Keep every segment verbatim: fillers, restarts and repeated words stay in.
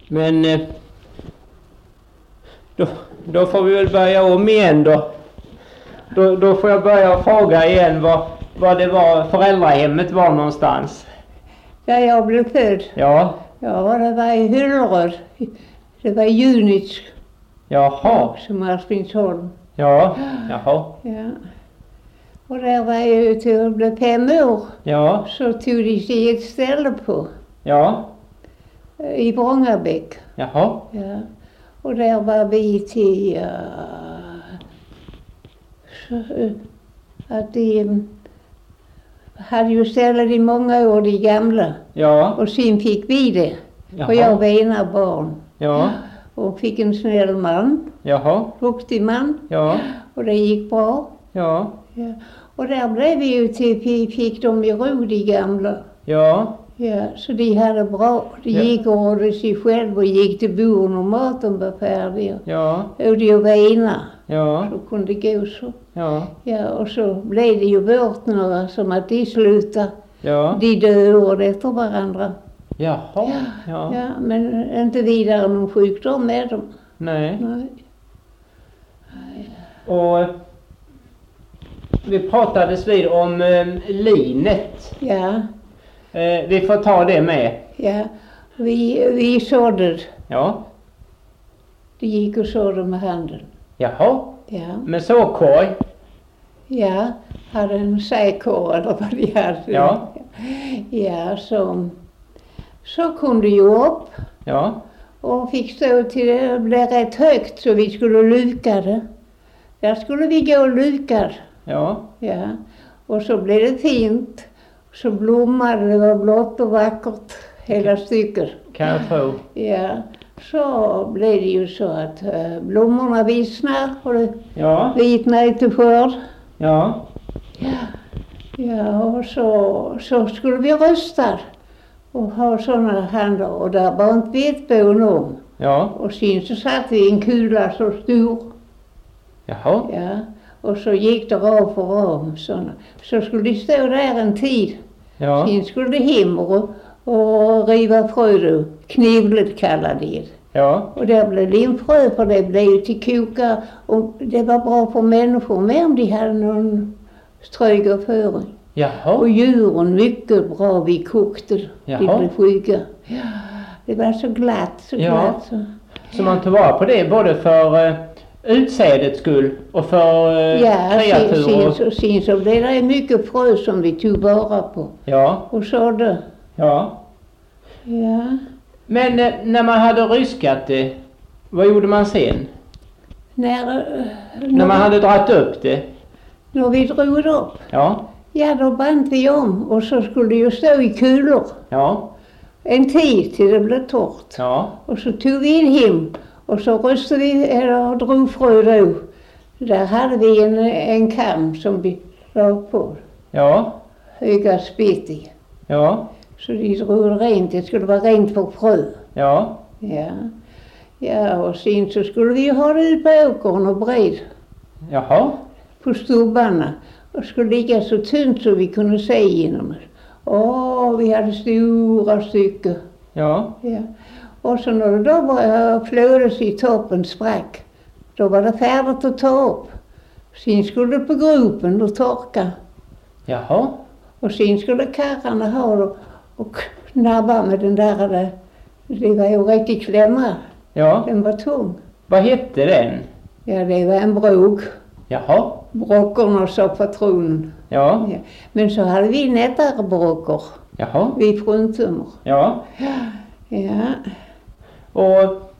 Men eh, då, då får vi väl börja om igen då. Då, då får jag börja fråga igen vad, vad det var föräldrahemmet var någonstans. Där jag blev född. Ja. Ja, det var i Hylleröd. Det var i Junits. Jaha. Som Arsvinsholm. Ja. Jaha. Ja. Och där var jag ju till jag blev fem år. Ja. Så tog de sig ett ställe på. Ja. I Brångabäck. Jaha. Ja. Och där var vi till uh, så, uh, att de hade ju stället i många år, de gamla. Ja. Och sen fick vi det. Jaha. Och jag var ena barn. Ja. Och fick en snäll man. Jaha. Duktig man. Ja. Och det gick bra. Ja. Ja. Och där blev vi ju till, vi fick de i ro, de gamla. Ja. Ja, så de hade bra. De Ja. gick och ordnade sig själv och gick till borden och maten var färdig. Ja. Och de var ena. Ja. Så kunde det gå så. Ja. Ja, och så blev det ju bort några som att de slutade. Ja. De döde året efter varandra. Jaha. Ja. Ja, men inte vidare någon sjukdom med dem. Nej. Nej. Och eh, vi pratades vid om eh, linet. Ja, Eh, vi får ta det med. ja. Vi, vi sådde. Ja. Det gick och sådde med handen. Jaha. Ja. Med såkorg. Ja, hade en säkor eller vad de hade. Ja. Ja, så, så kunde ju upp Ja. och fick stå till det blev rätt högt så vi skulle luka det. Där skulle vi gå och luka. Ja. Ja, och så blev det fint. Så blommade det, var blått och vackert hela stycket. Kan jag tro. Ja, så blev det ju så att uh, blommorna vissnar och det Ja. vitnar till skörd. Ja. Ja, och så, så skulle vi rösta och ha sådana handlar och där var inte vetbån om. Ja. Och sen så satt vi en kula så stor. Jaha. Ja, och så gick det rad för rad sådana. Så skulle de stå där en tid. Ja. Sen skulle det hem och, och riva frö då. Knivlet kallade de det. Ja. Och där blev limfrö för det blev ju till koka och det var bra för människor med om de hade någon strögaföring. Jaha. Och djuren mycket bra vi kokte. De Jaha. blev sjuka. Ja, det var så glatt, så Ja. glatt. Så. Så man tog vara på det både för eh, utsädets skull och för eh, Ja, sen, kreatur. sen, Och... så, sen så blev det mycket frö som vi tog vara på. Ja. Och sådde. Ja. Ja. Men eh, när man hade ryskat det, vad gjorde man sen? När, När man hade dratt upp det? när vi drog det upp. Ja. Ja, då band vi om och så skulle det ju stå i kulor. Ja. En tid till det blev torrt. Ja. Och så tog vi in hem och så röstade vi, eller drog frö då. Där hade vi en, en kam som vi la på. Ja. Höga spett i. Ja. Så de drog det rent, det skulle vara rent för frö. Ja. Ja. Ja, och sen så skulle vi ha det ut på åkern och bred. Jaha. På stubbarna. Och skulle ligga så tunt så vi kunde se igenom det. Åh, vi hade stora stycken. Ja. Ja. Och så när det då var flödes i toppen sprack, då var det färdigt att ta upp. Sen skulle det på gropen och torka. Jaha. Och sen skulle karlarna ha det och knabba med den där, där. Det var ju riktigt klämma. Ja. Den var tung. Vad hette den? Ja, det var en bråk. Jaha. Brockorna sa patronen. Ja. Ja. Men så hade vi nättare brockor. Jaha. Vi fruntummer. Ja. Ja. Och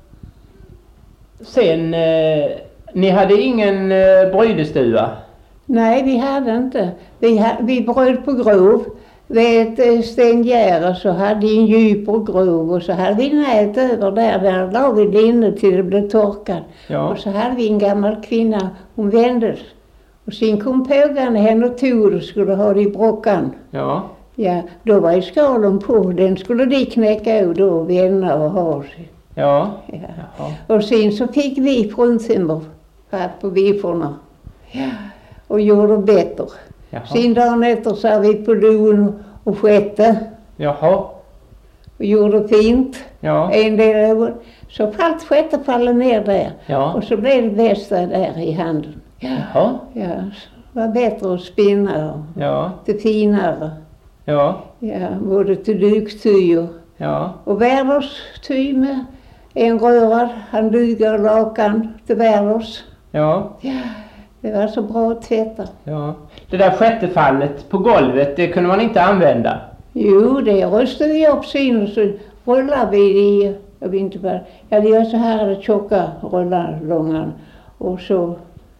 sen, eh, ni hade ingen eh, brydestua? Nej, vi hade inte. Vi, ha, vi bröt på grov. Vid ett stengärde så hade vi en djupare grov och så hade vi nät över där. Där la vi linne till det blev torkat. Ja. Och så hade vi en gammal kvinna, hon vändes. Och sen kom pågan henne och tog och skulle ha det i brockan. Ja. Ja, då var ju skalen på. Den skulle de knäcka ur då och vända och ha sig. Ja. Ja. Jaha. Och sen så fick vi fruntimmer fatt på vifforna. Ja. Och gjorde bättre. Jaha. Sen dagen efter så var vi på loen och skötte. Jaha. och gjorde fint. Ja. En del år. Så fallt sjätte fallet ner där. Ja. Och så blev det bästa där i handen. Ja. Jaha. Ja, det var bättre att spinna och Ja. det finare. Ja. Ja, både till dukty och, Ja. och världsty med en rörad. Han dugar lakan till världs. Ja. Ja, det var så bra att tvätta. Ja. Det där sjätte fallet på golvet, det kunde man inte använda. Jo, det röstade vi upp sen och så rullade vi i, jag vet inte vad, ja det var så här tjocka rullar långa och så,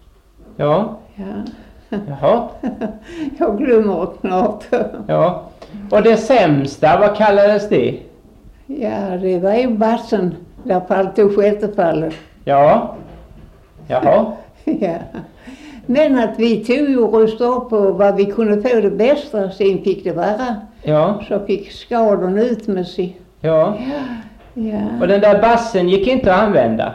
Ja. ja, Jaha. jag glömmer snart. Ja. Och det sämsta, vad kallades det? Ja, det var ju bassen, där fallet tog sjätte fallet. Ja. Jaha. Ja. Men att vi tog ju och röstade upp på vad vi kunde få det bästa, sen fick det vara. Ja. Så fick skadorna ut med sig. Ja. Ja. Och den där bassen gick inte att använda.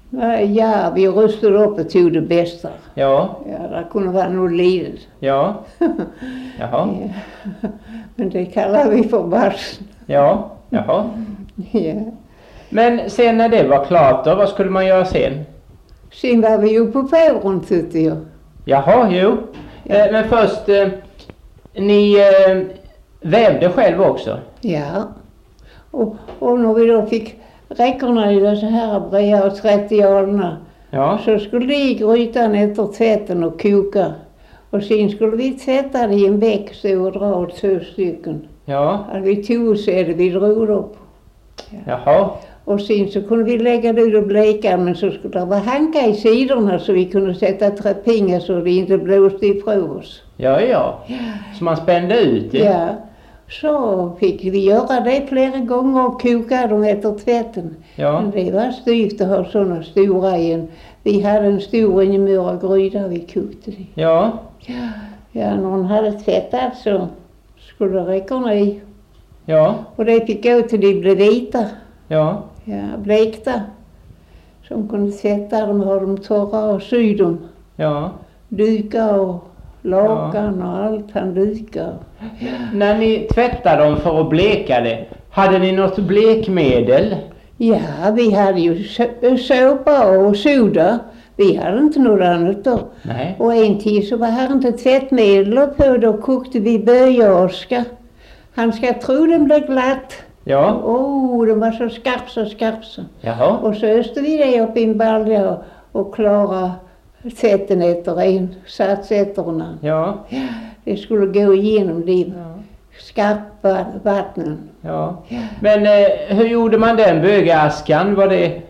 Ja, vi röstade upp och tog det bästa. Ja. Ja, det kunde vara något litet. Ja. Jaha. Ja. Men det kallar vi för bassen. Ja. Jaha. Ja. Men sen när det var klart då, vad skulle man göra sen? Sen var vi ju på fåren tyckte jag. Jaha, jo. Ja. Eh, men först, eh, ni eh, vävde själv också? Ja. Och, och när vi då fick räckorna i så här breda och trettioarna Ja. så skulle det i grytan efter tvätten och koka. Och sen skulle vi tvätta det i en väck så och dra åt två stycken. Ja. Hade vi tog så är det vi drog upp. Jaha. Och sen så kunde vi lägga det ut och bleka, men så skulle det vara hanka i sidorna så vi kunde sätta träpingar så det inte blåste ifrån oss. Ja, ja. Så man spände ut det? Ja. Så fick vi göra det flera gånger och koka dem efter tvätten. Ja. Men det var styvt att ha sådana stora igen. Vi hade en stor ingemura gryta vi kokte det. Ja. Ja, när hon hade tvättat så skulle räckorna i. Ja. Och det fick gå till de blev vita. Ja. Ja, blekta. Som kunde tvätta dem, ha dem torra och sy dem. Ja. Duka och lakan och allt han dukar. När ni tvättade dem för att bleka det, hade ni något blekmedel? Ja, vi hade ju sö- såpa och soda. Vi hade inte något annat då. Nej. Och en tid så var här inte tvättmedel på, då kokte vi böjaska. Han ska tro den blev glatt. Ja. Åh, oh, den var så skarp, så skarp så. Jaha. Och så öste vi det upp i en balja och, och klara tvätten efter en sats efter en annan. Ja. Det skulle gå igenom de Ja. skarpa vattnen. Ja. Men eh, hur gjorde man den bögaskan? Var det...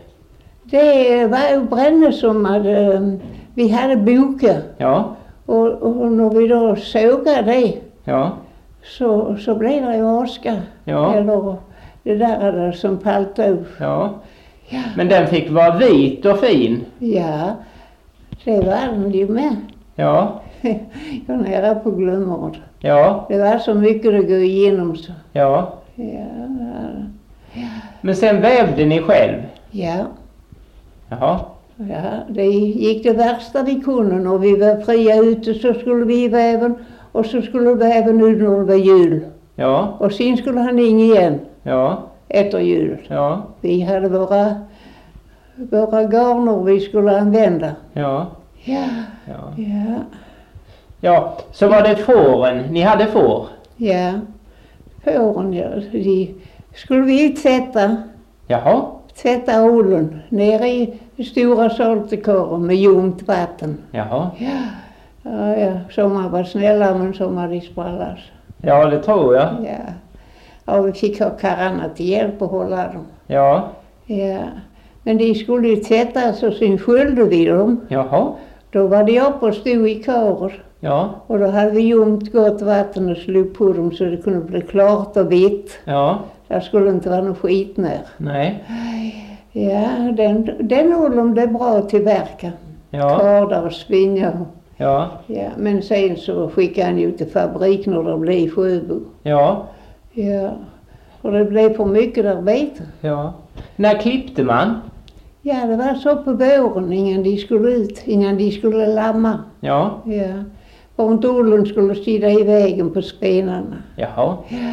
Det var ju bränne som hade, vi hade boka. Ja. Och, och när vi då sågade det Ja. så, så blev det ju aska. Ja. Eller det där där som paltog. Ja. Ja. Men den fick vara vit och fin? Ja, det var den ju med. Ja. Jag är nära på glömmer. Ja. Det var så mycket att gå igenom så. Ja. Ja, Men sen vävde ni själv? ja, Jaha. ja, det gick det värsta vi kunde. När vi var fria ute så skulle vi i väven och så skulle väven ut när det var jul. Ja. Och sen skulle han in igen Ja. efter jul. Ja. Vi hade våra, våra garner vi skulle använda. Ja. Ja, Ja. ja, Ja. Så var det fåren. Ni hade får? ja. Fåren, ja, de skulle vi tvätta. Jaha. Tvätta ålen nere i stora saltekorren med ljumt vatten. Jaha. Ja, ja, ja. Sommar var snälla men sommar de sprallas. Ja, det tror jag. Ja. Ja, vi fick ha karlarna till hjälp att hålla dem. Ja. Ja. Men de skulle ju tvätta så sen sköljde vi dem. Jaha. Då var de upp och stod i kar. Ja. Och då hade vi ljumt gott vatten och slog på dem så det kunde bli klart och vitt. Ja. Det skulle inte vara något skit ner. Nej. Ja, den, den ålen blev bra att tillverka. Ja. Kardar och spinja. Ja. Ja, men sen så skickade han ju till fabrik när det blev i Sjöbo. Ja. Ja, och det blev för mycket arbete. Ja. När klippte man? Ja, det var så på våren innan de skulle ut, innan de skulle lamma. Ja. Ja, för inte ålen skulle sitta i vägen på spenarna. Jaha.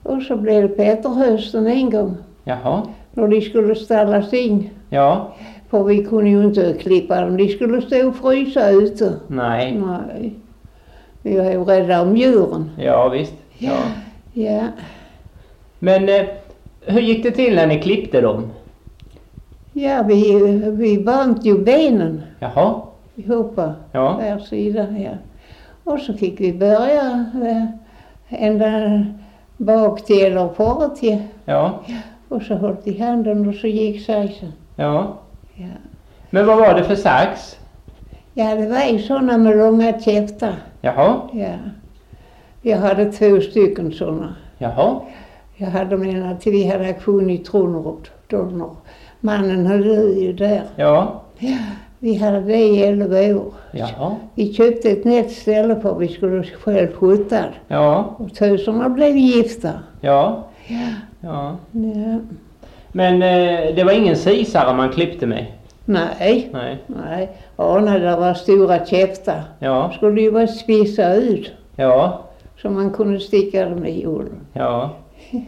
Och så blev det på efterhösten en gång. Jaha. När de skulle ställas in. Ja. För vi kunde ju inte klippa dem. De skulle stå och frysa ute. Nej. Nej. Vi är ju rädda om djuren. Ja, visst. Ja. Ja. Men eh, hur gick det till när ni klippte dem? Ja, vi, vi band ju benen. Jaha. Vi hoppade Ja. hver sida. Ja. Och så fick vi börja eh, ända bak till eller före till. Ja. Och så höll i handen och så gick saxen. Ja. Ja. Men vad var det för sax? Ja, det var ju sådana med långa käftar. Jaha. Ja. Jag hade två stycken sådana. Jaha. Jag hade menat till vi hade aktion i Tronrot. Då när mannen hade ju där. Ja. Ja, vi hade det i elva år. Jaha. Vi köpte ett nytt ställe för vi skulle själv skjuta. Ja. Och töserna blev gifta. Ja. Ja. Ja. Ja. Men eh, det var ingen sisare man klippte med? Nej. Nej. Nej. Ja, när det var stora käftar. Ja. Skulle ju vara spissa ut. Ja. Så man kunde sticka dem i ull. Ja. Ja.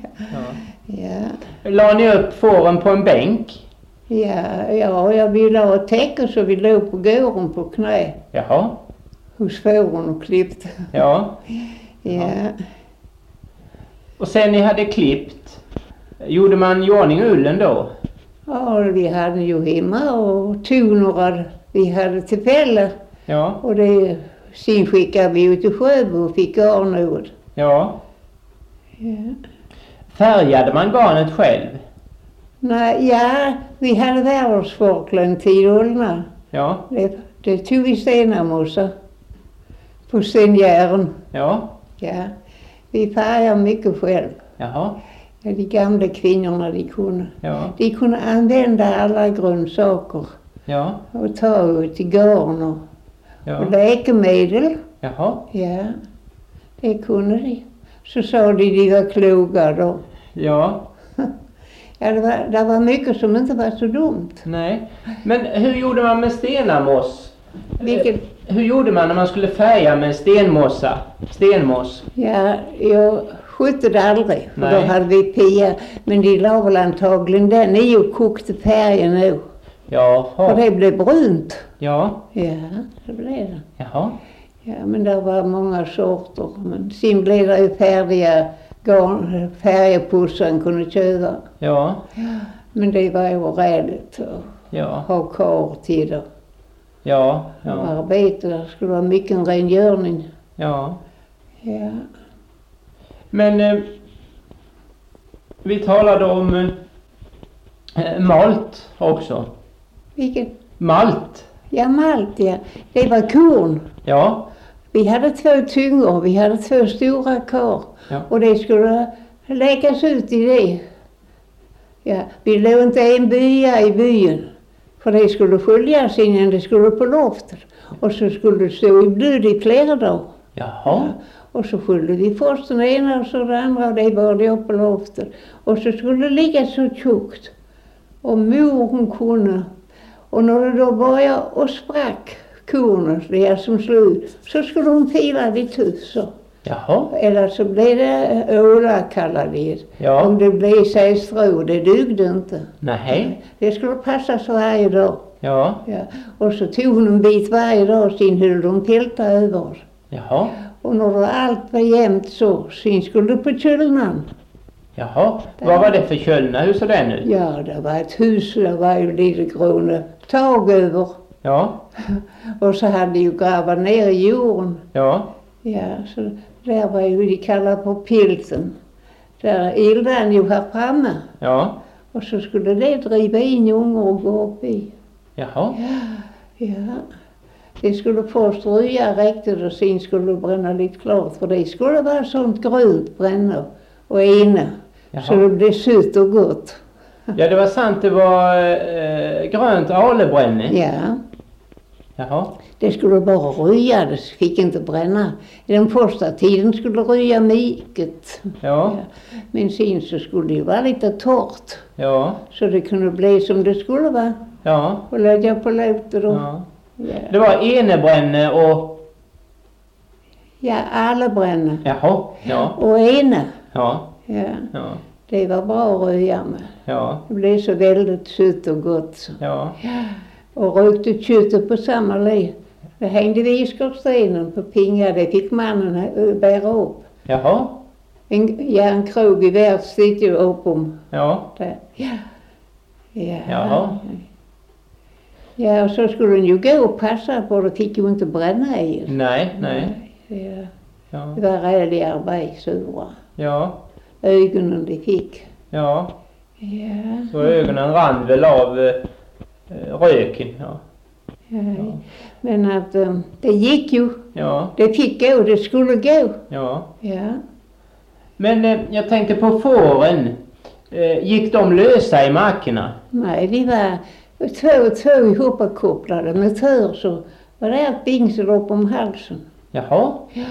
Ja. La ni upp fåren på en bänk? Ja, ja, jag ville ha ett täcke så vi låg på gården på knä. Jaha. Hos fåren och klippte. Ja. Ja. Och sen ni hade klippt, gjorde man i ordning ullen då? Ja, vi hade ju hemma och toner vi hade till fälle. Ja. Och det sen skickade vi ut till Sjöbo och fick garnord. Ja. Ja. Färgade man garnet själv? Nej, ja, vi hade världsforklen till ullna. Ja. Det, det tog vi stenamossa på stenjären. Ja. Ja, vi färgade mycket själv. Jaha. Ja, de gamla kvinnorna de kunde. Ja. De kunde använda alla grönsaker Ja. och ta ut till garn och, Ja. och läkemedel. Jaha. Ja, det kunde de. Så sa de de var kloga då. Ja. Ja, det var, det var mycket som inte var så dumt. Nej. Men hur gjorde man med stenamoss? Vilket, Hur gjorde man när man skulle färga med stenmossa? Stenmoss? ja, jag skötte det aldrig. För Nej. då hade vi pia. Men de la väl antagligen den i och kokte färgen nu. Och Jaha. det blev brunt. Ja. Ja, det blev det. Jaha. Ja, men det var många sorter. Men sen blev det ju färdiga garn, färgpussen kunde köpa. Ja. Men det var ju räligt att Ja. ha kvar till det. Ja. Ja. Ja. Arbete, det skulle vara mycket en rengöring. Ja. Ja. Men eh, vi talade om eh, malt också. Vilket? Malt. Ja, malt, ja. Det var korn. Ja. Vi hade två tyngor, vi hade två stora kar. Ja. Och det skulle läggas ut i det. Ja, vi låg inte en bya i byn. För det skulle sköljas innan det skulle på loftet. Och så skulle det stå i blöd i flera dagar. Jaha. Och så sköljde vi först den ena och så den andra och det var det upp på loftet. Och så skulle det ligga så tjockt. Och mor hon kunde. Och när det då började och sprack kornet, det som slog, så skulle hon fila det tusen. Jaha. Eller så blev det åla kallade det. Ja. Om det blev sig strå, det dugde inte. Nej. Det skulle passas varje dag. Ja. Ja. Och så tog hon en bit varje dag, sen höll de tälta över. Jaha. Och när allt var jämnt så, sen skulle det på kylnan. Jaha. Vad var det för kölna? Hur såg den ut? Ja, det var ett hus, det var ju lite gråna tag över. Ja. Och så hade de ju grävat ner i jorden. Ja. Ja, så där var ju de kallar på pilten. Där eldan ju här framme. Ja. Och så skulle det driva in ungar och gå upp i. Jaha. Ja. Det skulle först röja riktigt och sen skulle det bränna lite klart. För det skulle vara sånt grönt bränna och ena. Jaha. Så det blev sött och gott. Ja, det var sant. Det var eh, grönt alebränne. Ja. Jaha. Det skulle bara röja, det fick inte bränna. I den första tiden skulle det röja mycket. Ja. Men sen så skulle det ju vara lite torrt. Ja. Så det kunde bli som det skulle vara. Ja. Och lägga på låtet då. Ja. Ja, Det var enebränne och... ja alla bränner. Jaha. Ja. Och ena. Ja. Ja. Ja. Det var bra att röja med. Ja. Det blev så väldigt sött och gott. Så. Ja. Och rökte köttet på samma le. Det hängde vid skorstenen på pinga. Det fick mannen eh, bära upp. Jaha. En järnkrog i värld stickte ju upp om Ja. det. Ja. Ja. Jaha. Ja, och så skulle den ju gå och passa på. Det fick ju inte bränna i. Nej, nej. Ja. Ja. Det var rälig arbete, sura. Ja. Ögonen de fick. Ja. Ja. Så ögonen rann väl av eh, röken. Ja. Ja. Men att um, det gick ju. Ja. Det fick gå, det skulle gå. Ja. Ja. Men eh, jag tänkte på fåren. Eh, gick de lösa i markerna? Nej, de var två och två ihopkopplade med tör, så var det ett bingsel upp om halsen. Jaha. Ja.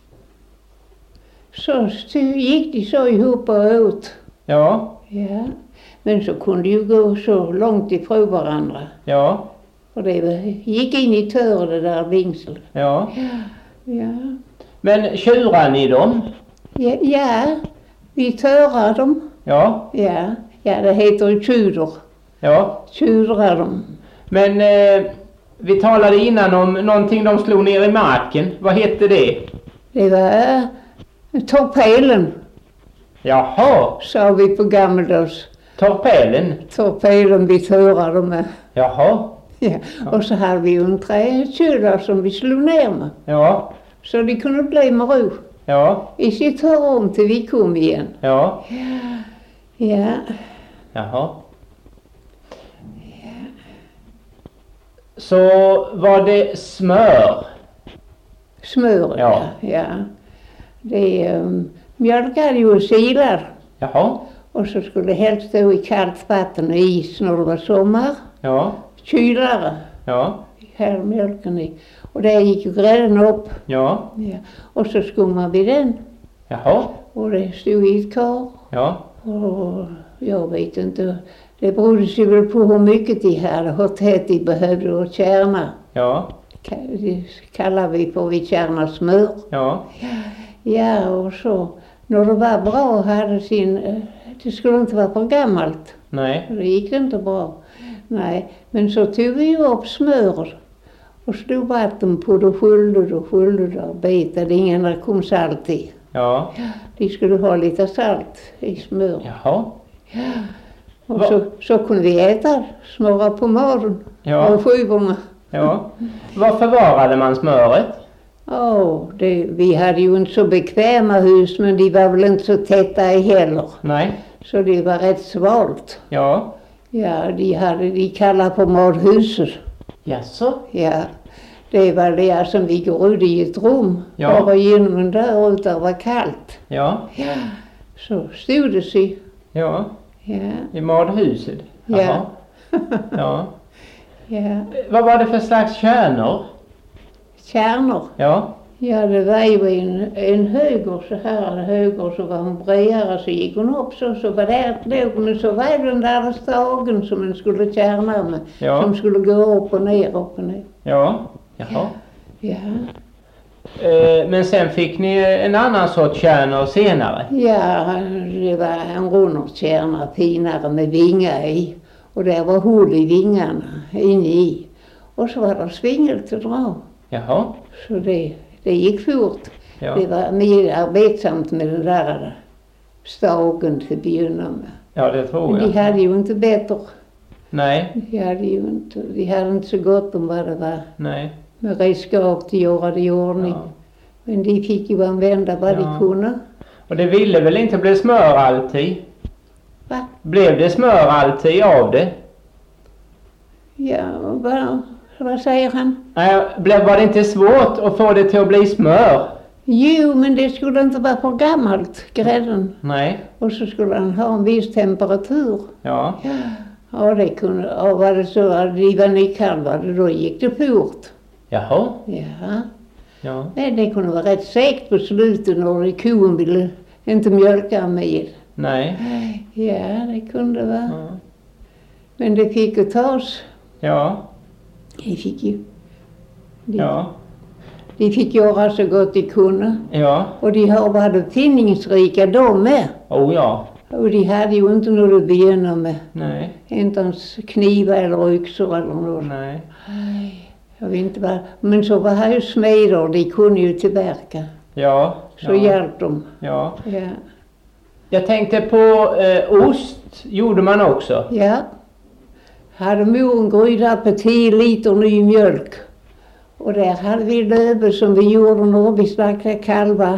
Så st- gick de så ihop och åt. Ja. Ja. Men så kunde de ju gå så långt ifrån varandra. Ja. Och det var, gick in i tör det där bingsel. Ja. Ja. Men tjurar ni dem? Ja, ja, vi törar dem. Ja. Ja, ja det heter ju tjuder. Ja. Tjurar dem. Men eh, vi talade innan om någonting de slog ner i marken. Vad hette det? Det var uh, torpelen, Jaha. sa vi på gammeldags. Torpelen? Torpelen vi törade med. Jaha. Ja. Och så hade vi ju en träkyla som vi slog ner med. Ja. Så de kunde bli med ro. Ja. I sitt rum till vi kom igen. Ja. Ja. Jaha. Så var det smör? Smör, Ja. ja. ja. Det um, mjölkade ju och silar. Jaha. Och så skulle det helst stå i kallt vatten och is när det var sommar. Ja. Kylare. Ja. Här mjölken i. Och där gick ju grädden upp. Ja. Ja. Och så skummade vi den. Jaha. Och det stod i ett kar. Ja. Och jag vet inte. Det berodde sig väl på hur mycket de hade. Hur tätt de behövde att kärna. Ja. Ka- Det kallar vi för vi kärnar smör. Ja. Ja, och så. När det var bra hade sin. eh, Det skulle inte vara för gammalt. Nej. Det gick inte bra. Nej, men så tog vi ju upp smör och stod vatten på det, skyllde och skyllde och betade. Ingen där kom salt i. Ja. De skulle ha lite salt i smör. Jaha. Och Va- så, så kunde vi äta, smöra på maten Ja. och skivorna. Ja. Var förvarade man smöret? Åh, det, vi hade ju inte så bekväma hus, men de var väl inte så täta i heller. Nej. Så det var rätt svalt. Ja. Ja, de hade de kallade på madhuset. Jaså? Ja, det var det som vi går ut i ett rum. Ja. Och genom en dörr ut där var kallt. Ja. Ja. Så stod det sig. Ja. Ja, I madhuset? Ja. Jaha. Ja. ja. Vad var det för slags kärnor? Kärnor. Ja. Ja, det var ju en, en höger så här, en höger så var hon bredare så gick hon upp så, så var det låg hon så var den där stagen som en skulle kärna med. Ja. Som skulle gå upp och ner, upp och ner. Ja. Jaha. Ja, Eh, men sen fick ni en annan sorts kärnor senare? ja det var en runderkärna finare med vingar i. Och där var hål i vingarna inne i. Och så var det svingel till dra. Jaha. Så det, det gick fort. Ja. Det var mer arbetsamt med den där stagen till begynnelsen med. Ja, det tror Men jag. de hade ju inte bättre. Nej. De hade ju inte, de hade inte så gott om vad det var Nej. med redskap till göra det i ordning. Ja. Men de fick ju använda vad Ja. de kunde. Och det ville väl inte bli smör alltid? Va? Blev det smör alltid av det? Ja, vad, vad säger han? Nej, blev- var det inte svårt att få det till att bli smör? Jo, men det skulle inte vara för gammalt, grädden. Nej. Och så skulle han ha en viss temperatur. Ja. Ja, det kunde, och var det så att de var nykalvade, då gick det fort. Jaha. Ja, Ja. men det kunde vara rätt segt på slutet när kon ville inte mjölka mer. Nej. Ja, det kunde vara. Ja. Men det fick ju tas. Ja. Det fick ju. Det, Ja. de fick göra så gott de kunde. Ja. Och de har varit uppfinningsrika de med. Oh ja. Och de hade ju inte något att begynna med. Nej. Inte ens knivar eller yxor eller något. Nej. Jag vet inte vad. Men så var här ju smeder, de kunde ju tillverka. Ja. Så ja. hjälpte de. Ja. Ja. Jag tänkte på eh, ost gjorde man också. Ja. Hade mor en gryta på tio liter ny mjölk. Och där hade vi löve som vi gjorde när vi slaktade kalvar.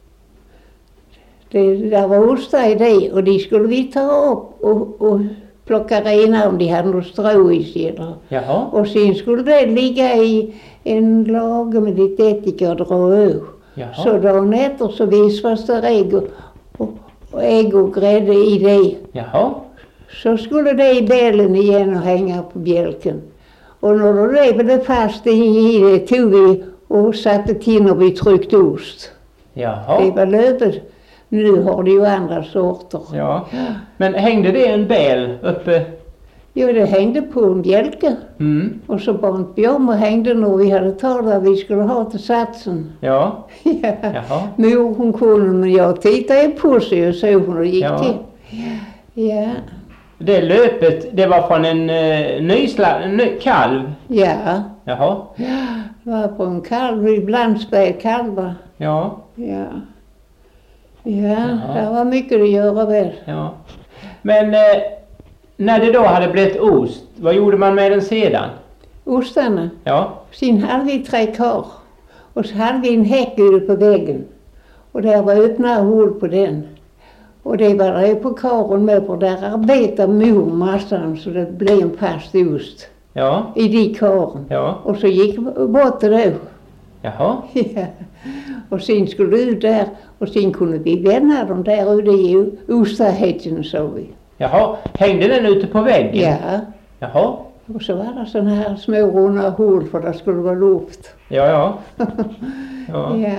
Det där var ostar i det och de skulle vi ta upp och, och plocka rena om de hade något strå i sig. Jaha. Och sen skulle det ligga i en lage med lite ättika och dra ur. Jaha. Så dagen efter så vispas det ägg och, och, och ägg och grädde i det. Jaha. Så skulle det i bälen igen och hänga på bjälken. Och när det blev fast i det tog vi och satte till när vi tryckte ost. Jaha. Det var lövet. Nu har det ju andra sorter. Ja. Men hängde det en bäl uppe? Jo, det hängde på en bjälke. Mm. Och så bant Björn och hängde när vi hade talat vi skulle ha till satsen. Ja. Ja. Jaha. Mor hon kunde, men jag tittade på sig och såg hur det gick Ja. till. Ja. Det löpet, det var från en uh, nysla, en ny kalv? Ja. Jaha. Det var på en kalv, ibland spelade kalvar. Ja. Ja. Ja, Jaha. det var mycket att göra väl. Ja. Men eh, när det då hade blivit ost, vad gjorde man med den sedan? Ostarna. Ja. Sen hade vi tre kar. Och så hade vi en häck ute på väggen. Och där var öppna hål på den. Och det var det på karen med, för där arbetade mor massan så det blev en fast ost. Ja. I de karen. Ja. Och så gick bort det då. Jaha. Ja. Och sen skulle ut där. Och sen kunde vi vända dem där ute i ostahäcken, sa vi. Jaha. Hängde den ute på väggen? Ja. Jaha. Och så var det sådana här små runda hål för det skulle vara luft. Ja, ja. Ja. Ja.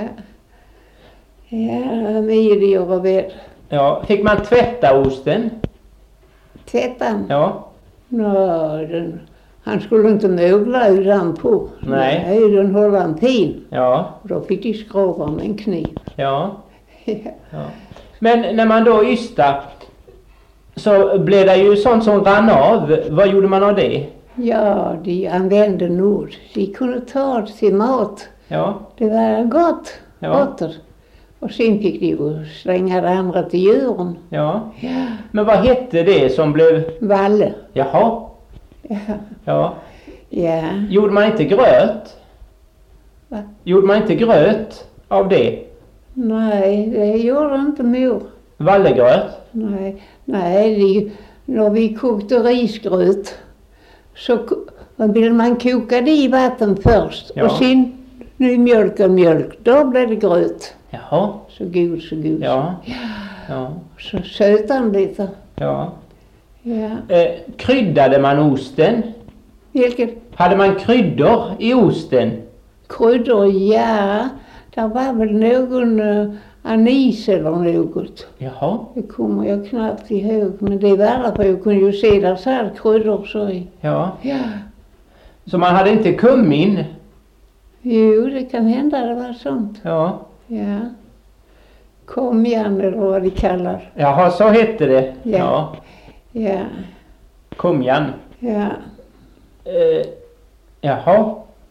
Ja, mycket att göra väl. Ja. Fick man tvätta osten? Tvättan? Ja. Nå, den, han skulle inte mögla utan på. Nej. Nej, den höll han pin. Ja. Och då fick de skrava med en kniv. Ja. Ja. Ja. Men när man då ystade så blev det ju sånt som rann av. Vad gjorde man av det? Ja, de använde nog. De kunde ta det till mat. Ja. Det var gott. Ja. Åter. Och sen fick de ju slänga det andra till djuren. Ja. Ja. Men vad hette det som blev... Valle. Jaha. Ja. Ja. Ja. Gjorde man inte gröt? Va? Gjorde man inte gröt av det? Nej, det gjorde inte mor. Vallegröt? Nej, nej det, när vi kokte risgröt så ko- ville man koka det i vatten först. Ja. Och sen ny mjölk och mjölk. Då blev det gröt. Jaha. Så god, så god. Ja. Ja. Så sötan lite. Ja. Ja. Eh, kryddade man osten? Vilket Hade man kryddor i osten? kryddor, ja. Det var väl någon uh, anis eller något. Jaha. Det kommer jag knappt ihåg. Men det var alla för jag kunde ju se där satt kryddor så i. Ja. Ja. Så man hade inte kummin? Jo, det kan hända det var sånt. Ja. Ja. Komjan eller vad de kallar. Jaha, så hette det. Ja. Ja. Ja. Kumjan. Ja. Eh, jaha.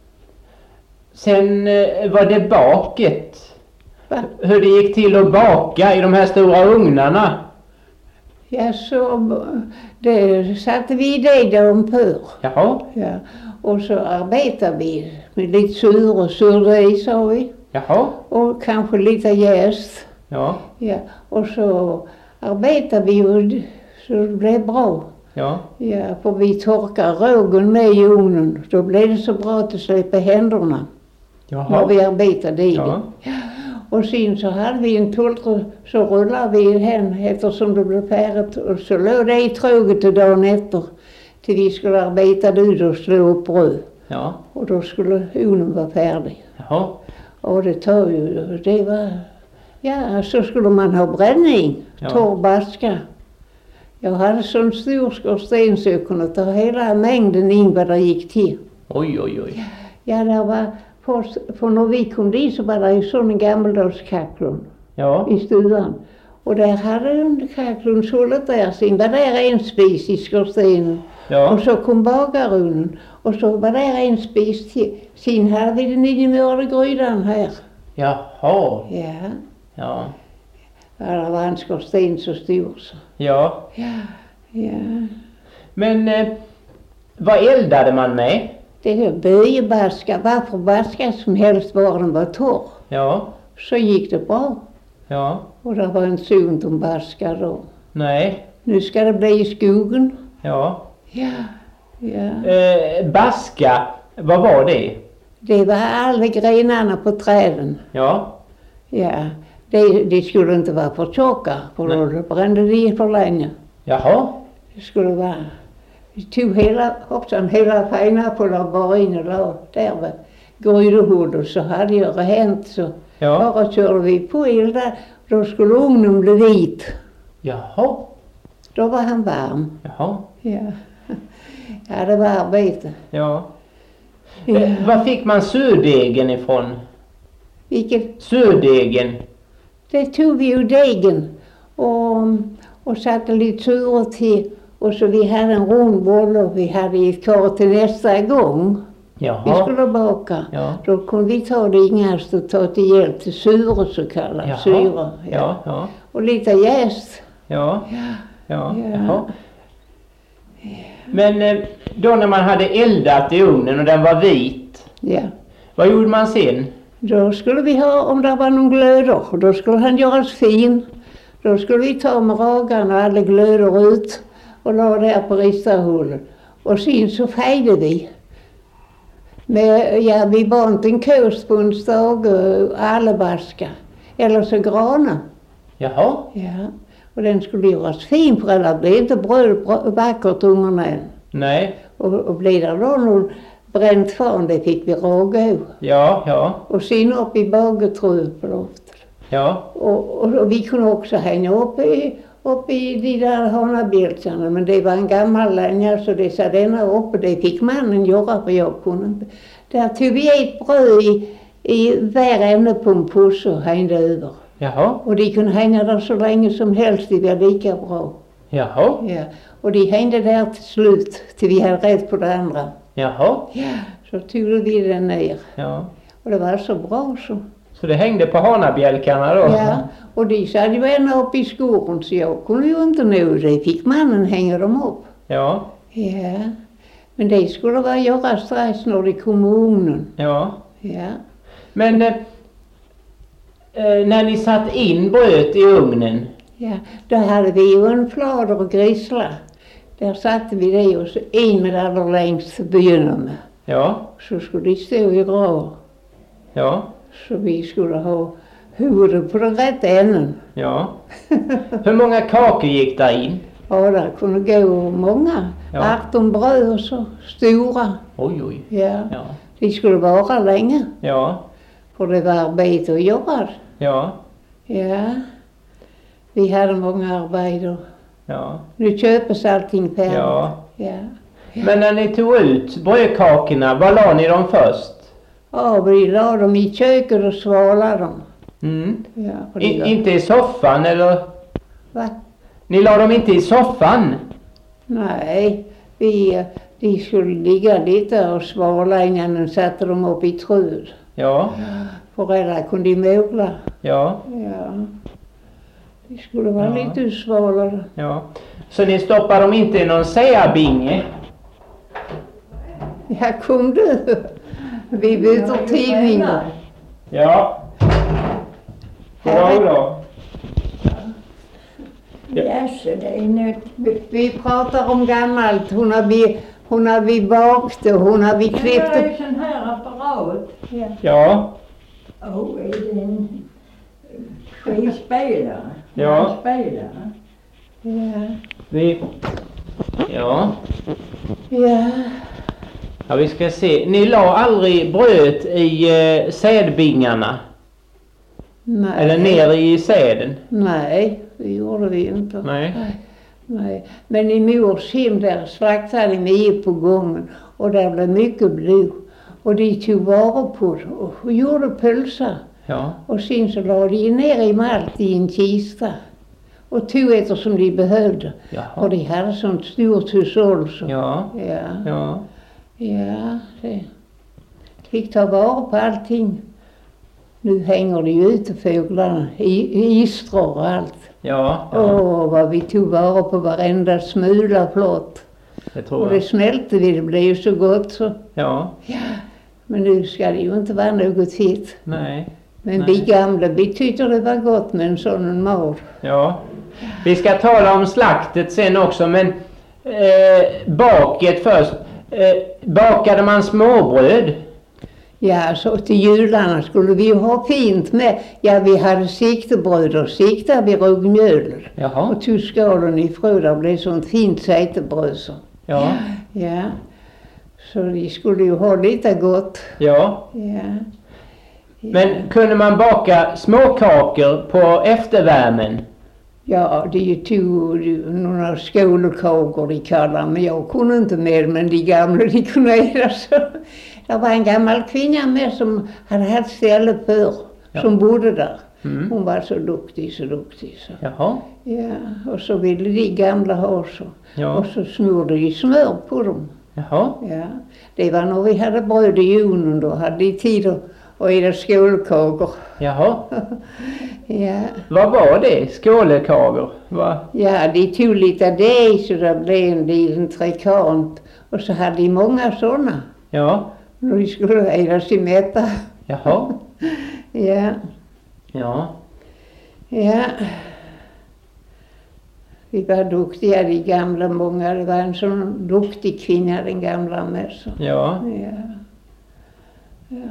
Sen eh, var det baket. Va? Hur det gick till att baka i de här stora ugnarna. Ja, så det satte vi det dagen för. Jaha. Ja. Och så arbetade vi med lite sur och surdej, sa vi. Jaha. Och kanske lite jäst. Ja. Ja. Och så arbetade vi och så det blev bra. Ja. Ja, för vi torkar rågen med i ugnen. Då blev det så bra att släppa händerna. När Jaha. vi arbetade i Ja. det. Och sen så hade vi en pultre, så rullade vi den eftersom det blev färdigt. Och så låg det i tråget till dagen efter. Till vi skulle arbeta ut och slå upp bröd. Ja. Och då skulle ugnen vara färdig. Jaha. Och det tar ju, det var, ja så skulle man ha bränning. Ja. Torr baska. Jag hade sån stor skorsten så jag kunde ta hela mängden in vad det gick till. Oj, oj, oj. Ja, det var för, för när vi kom dit så var det ju sån en gammaldags kacklon Ja. i stugan. Och där hade de kacklon sålet där. Sen var där en spis i skorstenen. Ja. Och så kom bagarugnen. Och så var där en spis till. Sen hade vi den i mördargrydan här. Jaha. Ja. Ja. Ja, det var en skorsten så stor så. Ja. Ja. Ja. Men eh, vad eldade man med? Det var böjebaska. Varför baska som helst var den var torr. Ja. Så gick det bra. Ja. Och det var en sunt om baska då. Nej. Nu ska det bli i skogen. Ja. Ja. Ja. Eh, baska, vad var det? Det var alla grenarna på träden. Ja. Ja. Det, det skulle inte vara för tjocka. För då brände de för länge. Jaha. Det skulle vara. Vi tog hela, hoppsan, hela fina på där bara in och la. Där var grydehudd så hade jag hänt så. Ja. Bara körde vi på elda. Då skulle ugnen bli vit. Jaha. Då var han varm. Jaha. Ja. Ja, det var arbete. Ja. Ja. Eh, vad fick man surdegen ifrån? Vilket, Surdegen. det tog vi ur degen och, och satte lite suror till. Och så vi hade en rund boll och vi hade ett kvar till nästa gång. Vi Jaha. skulle baka. Ja. Då kunde vi ta det ingast och ta till hjälp till syre så kallad. Jaha. Syre. Ja. Ja. Och lite jäst. Ja. Ja. Ja. Ja. Jaha. Men eh, då när man hade eldat i ugnen och den var vit, Ja. vad gjorde man sen? Då skulle vi ha, om det var någon glöder, då skulle han göras fin. Då skulle vi ta med ragan och alla glöder ut och la där på ristarhålet. Och sen så fejde vi. Med, ja, vi bant en kost på en stag och allebaska. Eller så grana. Jaha. Ja. Och den skulle göras fin för alla blev inte bröd bra- vackert ungarna än. Nej. Och, och blev det då någon bränt fan, det fick vi råga ur. Ja. Ja. Och sen upp i bagetröet på loftet. Ja. Och, och, och vi kunde också hänga upp i, upp i de där hanabjälsarna. Men det var en gammal länja så det sa denna uppe. Det fick mannen göra för jag kunde inte. Där tog vi ett bröd i, i var ände på en puss och hängde över. Jaha. Och de kunde hänga där så länge som helst. Det var lika bra. Jaha. Ja. Och de hängde där till slut till vi hade rätt på det andra. Jaha. Ja. Så tog vi den ner. Ja. Och det var så bra så. Så det hängde på hanabjälkarna då? Ja, och de satt ju ända upp i skogen så jag kunde ju inte nå det. Fick mannen hänga dem upp. Ja. Ja, men det skulle vara göra strax när de kom i ugnen. Ja. Ja, Men eh, eh, när ni satt in brödet i ugnen, ja. Då hade vi ju en flader och grissla. Där satte vi det och så in med allra längst till begynnelsen med. ja, Så skulle de stå i rad. ja, Så vi skulle ha huvudet på den rätta änden. ja. Hur många kakor gick där in? Ja, där kunde gå många. Ja. arton bröd och så stora. Oj, oj. Ja. Ja, De skulle vara länge. ja, För det var arbete att göra. ja, Ja. Vi hade många arbeten. ja, Nu köpes allting färdigt. ja. Ja. Men när ni tog ut brödkakorna, var la ni dem först? Ja, vi la dem i köket och svalade dem. Mm. Ja, för det I, var- inte i soffan eller? Va? Ni la dem inte i soffan? Nej, vi, de skulle ligga lite och svala innan de satte dem upp i träd. Ja, För alla kunde de måla. ja, Ja. De skulle vara Ja. lite svalare. ja. Så ni stoppar dem inte i någon säabinge? Ja, kom du. Vi byter tidningar. Ja. Bra då. Jaså, det är nytt. Vi, vi pratar om gammalt. Hon har vi, hon har vi bakt och hon har vi Det klippt. är en sån här apparat. Ja. Ja, Åh, är det en skivspelare? Ja. En spelare? Ja. vi... Ja. Ja. Ja, vi ska se. Ni la aldrig bröd i eh, sädbingarna? Nej. Eller ner i säden? Nej, det gjorde vi inte. Nej. Nej. Men i mors hem där slaktade de i på gången och där blev mycket blod. Och de tog vara på det och gjorde pölsar. Ja. Och sen så la de ner i malt i en kista. Och tog eftersom de behövde. Jaha. Och de hade sånt stort hushåll så. Ja. Ja. Ja. Ja, det fick ta vara på allting. Nu hänger det ju ute fåglarna i, i istror och allt. Ja. Åh, Ja. vad vi tog vara på varenda smula plåt. Det Och tror det jag. smälte vi, det blev ju så gott så. Ja. Men nu ska det ju inte vara något fett. Nej. Men Nej. vi gamla, vi tyckte det var gott med en sån mat. Ja. Vi ska tala om slaktet sen också, men eh, baket först. Eh, bakade man småbröd? Ja, så till jularna skulle vi ju ha fint med. Ja, vi hade siktebröd och siktade vi rugmjöl. Jaha. Och tog skålen ifrån, där blev sånt fint sätebröd så. Ja. Ja, så de skulle ju ha lite gott. Ja. Ja. Ja. Men kunde man baka småkakor på eftervärmen? Ja, det tog några skålekakor de kallar, men jag kunde inte med, men de gamla de kunde äta så. Det var en gammal kvinna med som hade haft ställe för, Ja. som bodde där. Mm. Hon var så duktig, så duktig så. Jaha. Ja, och så ville de gamla ha så. Ja. Och så smorde de smör på dem. Jaha. Ja, det var när vi hade bröd i ugnen, då hade de tid att, att äta skålekakor. Jaha. Ja. Vad var det? Skålekakor? Va? Ja, de tog lite deg så det blev en liten trekant. Och så hade de många sådana. Ja. Och de skulle äta sig mätta. Jaha. Ja, Ja. ja. Vi var duktiga, de gamla många. Det var en sån duktig kvinna, den gamla med så. Ja. Ja. Ja.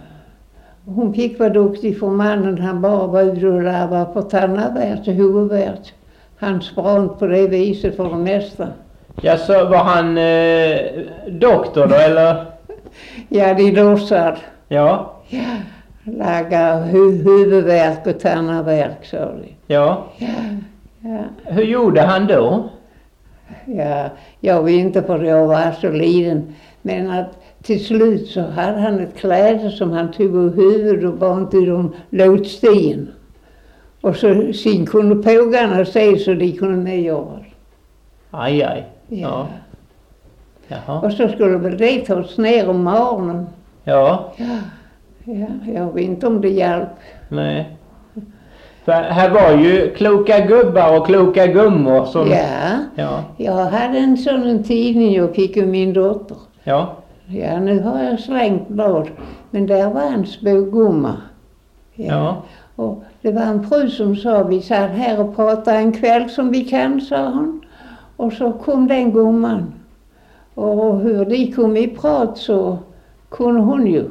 Hon fick vara duktig för mannen, han bara var ute och larvade på tandavärd och huvudvärd. Han sprang på det viset för det mesta. Ja, så var han eh, doktor då, eller? Ja, de låtsade. Ja. Ja, laga hu huvudvärk och tandavärk, sa de. Ja. Ja, Hur gjorde han då? ja, jag vet inte för jag var så liten. Men att till slut så hade han ett kläde som han tog ur huvudet och band i de låtstien. Och så sen kunde pågarna se så de kunde med göra. Aj, aj. Ja. Ja. Jaha. Och så skulle väl det tas ner om morgonen. Ja. Ja, ja, jag vet inte om det hjälp. Nej. För här var ju kloka gubbar och kloka gummor som... Ja, Ja. jag hade en sån en tidning jag fick av min dotter. Ja. Ja, nu har jag slängt blad. Men där var en spågumma. Ja. Och det var en fru som sa, vi satt här och pratade en kväll som vi kan, sa hon. Och så kom den gumman. Och hur de kom i prat så kunde hon ju.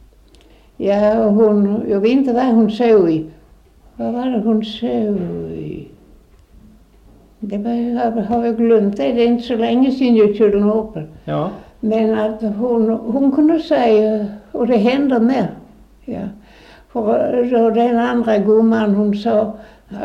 Ja, och hon, jag vet inte vad hon såg i. Vad var det hon såg i? Det var, har jag glömt det, det är inte så länge sedan jag körde den uppe. Ja. Men att hon, hon kunde säga, och det hände med. Ja. För då den andra gumman hon sa,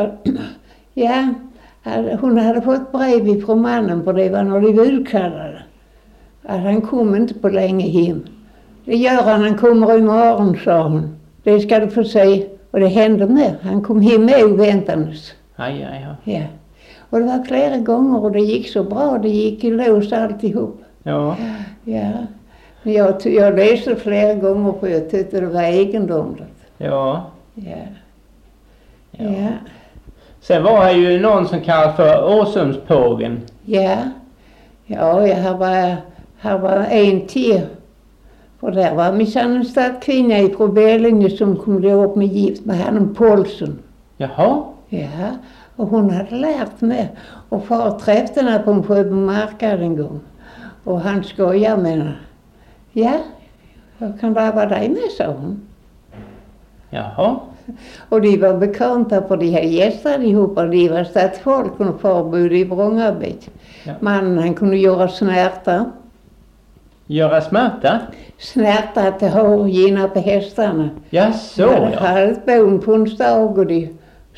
ja, hon hade fått brev ifrån mannen, för det var när de var utkallade. Att han kom inte på länge hem. Det gör han, han kommer imorgon, sa hon. Det ska du få se. Och det hände med. Han kom hem med oväntandes. Aj, aj, ja. Ja. Och det var flera gånger och det gick så bra. Det gick i lås alltihop. Ja. Ja. Men jag, jag läste flera gånger på jag tyckte det var egendomligt. Ja. Ja. Ja. Ja. Sen var här ju någon som kallas för Åsumspågen. Ja. Ja, ja, här var, här var en till. Och där var minsann en stark kvinna ifrån Bellinge som kom då upp med gift med honom Paulsson. Jaha. Ja, och hon hade lärt mig. Och far träffade henne på en sjömarknad en gång. Och han skojar med henne. Ja, jag kan bara vara dig med, sa hon. Jaha. Och de var bekanta för de här gäster ihop och de var stadsfolk och far bodde i Vrångabit. Ja. Mannen han kunde göra snärta. Göra smärta? Snärta att ha gina på hästarna. Ja, så De hade ja. halvbon på en dag och de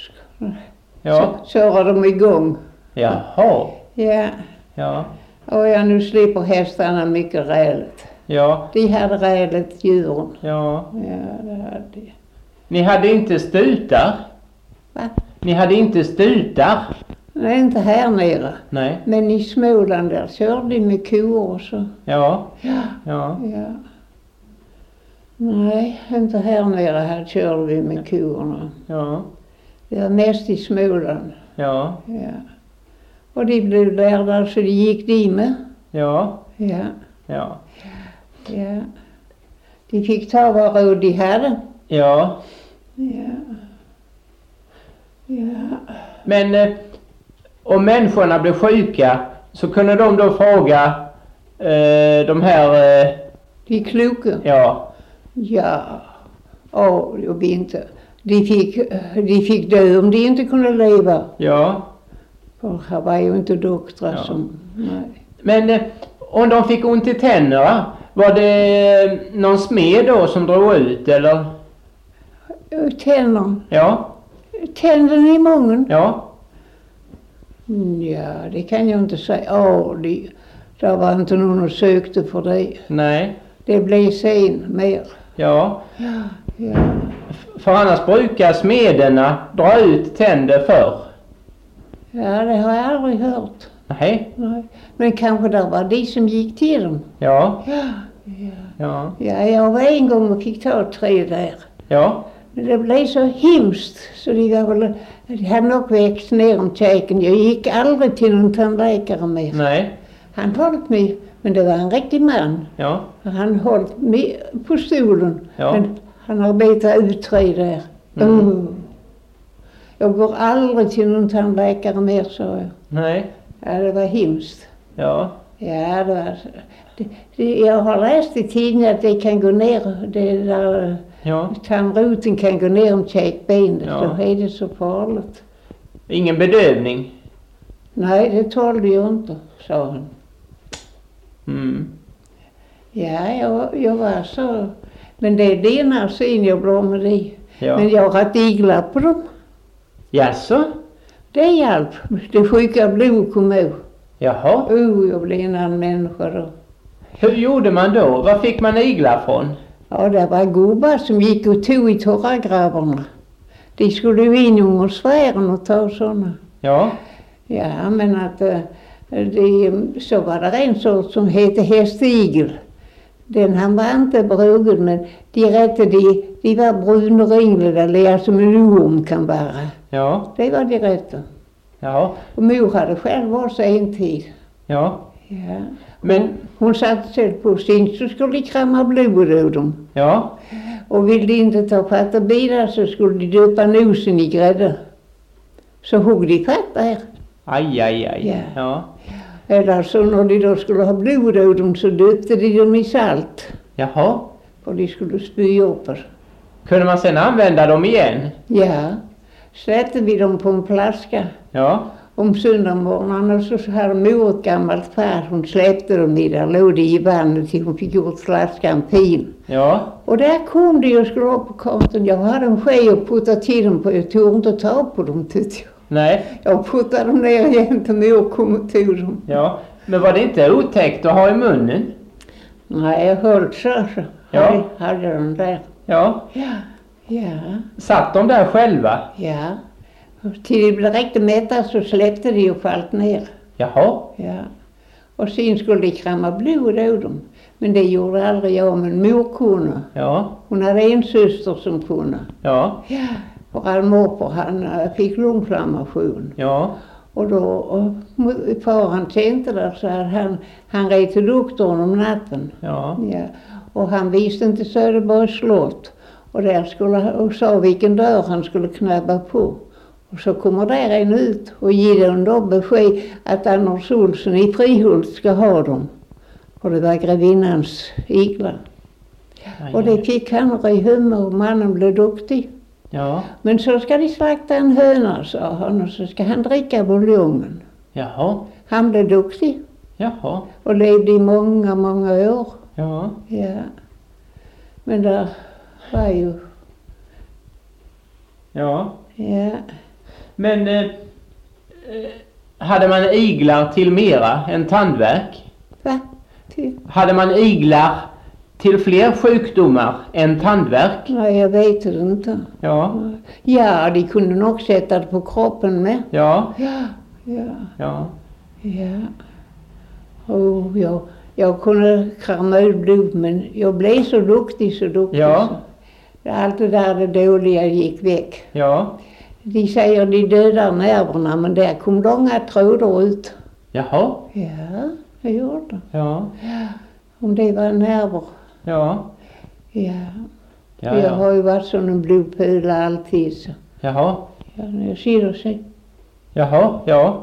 Ja. så körde de igång. Jaha. Ja, Ja. och ja, nu slipper hästarna mycket räligt. Ja. De hade rälet djuren. Ja. Ja, det hade de. Ni hade inte stutar? Va? Ni hade inte stutar? Nej, inte här nere. Nej. Men i Småland där körde de med kor och så. Ja. Ja. Ja. Ja. Nej, inte här nere här körde vi med korna. Ja. Det var mest i Småland. Ja. Ja. Och de blev lärda så det gick de med. Ja. Ja. Ja. Ja. De fick ta vad råd de hade. Ja. Ja. Ja. Men eh, om människorna blev sjuka så kunde de då fråga eh, de här... Eh, De kloka. ja. Ja. Åh, det var inte. De fick, de fick dö om de inte kunde leva. Ja. För här var ju inte doktrar Ja. som... Nej. Men eh, om de fick ont i tänderna, var det någon smed då som drog ut eller? Tänder. Ja. Tänderna i mången. Ja. Ja, det kan jag inte säga. Åh, det, det var inte någon som sökte för det. Nej. Det blev sen mer. Ja. Ja. Ja. För annars brukar smederna dra ut tänder förr. Ja, det har jag aldrig hört. Nej. Nej. Men kanske det var de som gick till dem. Ja. Ja. Ja. Ja. Ja, jag var en gång och fick ta tre där. Ja. Men det blev så hemskt så de var väl, de hade nog växt ner om käken. Jag gick aldrig till någon tandläkare mer. Nej. Han höll mig, men det var en riktig man. Ja. Han höll mig på stolen. Ja. Men han arbetade ut tre där. Mm. Oh. Jag går aldrig till någon tandläkare mer, sa jag. Nej. Ja, det var hemskt. Ja. Ja, det var... Det, det, jag har läst i tidningen att det kan gå ner, det där... Ja. Tandroten kan gå ner om käkbenet, Ja. då är det så farligt. Ingen bedövning. Nej, det tålde jag inte, sa han. Mm. Ja, jag, jag var så... Men det är dina sen jag blir med det. Ja. Men jag har haft iglar på dem. Jaså? Det hjälp. Det sjuka blod kom ur. Jaha. Oh, jag blev en annan människa då. Hur gjorde man då? Var fick man iglar från? Ja, det var gubbar som gick och tog i torragravarna. De skulle ju in under sfären och ta sådana. Ja. Ja, men att eh, det, så var det en sort som hette hästigel. Den han var inte brugen, men de rätte, de, de var brunringlade, eller som en orm kan vara. Ja. Det var de rätte. Ja. Och mor hade själv varit så en tid. Ja. Ja. Men, Hon satte sig på sin så skulle de kramma blod ur dem. ja. Och ville de inte ta fatta bilar så skulle de döpa nosen i grädde. Så hugg de fatt där. Aj, aj, aj. Ja. Ja. Eller så när de då skulle ha blod ur dem så döpte de dem i salt. Jaha. För de skulle spy upp det. Kunde man sedan använda dem igen? Ja, släppte vi dem på en flaska Ja. om söndagsmorgonen och så hade mor ett gammalt far. Hon släppte dem i där, låg det i vattnet till hon fick gjort flaskan fin. Ja. Och där kom de och skulle upp på kartan. Jag hade en ske och puttade till dem på. Jag tog inte tag på dem, tyckte jag. Nej. Jag puttade dem ner igen till mor kom och tog dem. Ja. Men var det inte otäckt att ha i munnen? Nej, jag höll så. så. Ja. Hade, hade de där. Ja. Ja. Ja. Satt de där själva? Ja. Och till de blev riktigt mätta så släppte de och fallt ner. Jaha. Ja. Och sen skulle de kramma blod ur dem. Men det gjorde aldrig jag, men mor kunde. Ja. Hon hade en syster som kunde. Ja. Ja. Och all morfar han äh, fick lunginflammation. Ja. Och då, och far han kände det så här, han, han red till doktorn om natten. Ja. Ja. Och han visste inte Söderborgs slott. Och där skulle, och sa vilken dörr han skulle knappa på. Och så kommer där en ut och ger dem då besked att Anders Olsson i Frihult ska ha dem. Och det var grevinnans iglar. Aj, Och det fick han i hummer och mannen blev duktig. Ja. Men så ska de slakta en höna, sa han, och så ska han dricka buljongen. Jaha. Han blev duktig Jaha. och levde i många, många år. Ja. Ja. Men där var ju, Ja. ja. Men eh, eh, hade man iglar till mera än tandvärk? Va? Ty- Hade man iglar till fler sjukdomar än tandvärk? Nej, jag vet det inte. Ja. Ja, de kunde nog sätta det på kroppen med. Ja. Ja, ja, Ja. ja. Och jag, jag kunde krama ut blod, men jag blev så duktig, så duktig. Ja. Så. Allt det där det dåliga gick väck. Ja. De säger de dödar nerverna, men där kom långa trådar ut. Jaha. Ja, det gjorde det. Ja. Om det var nerver. Ja. Ja. Ja, Jag ja. har ju varit som en blodpöl alltid. Så. Jaha. Ja, när jag ser och ser. Jaha. Ja.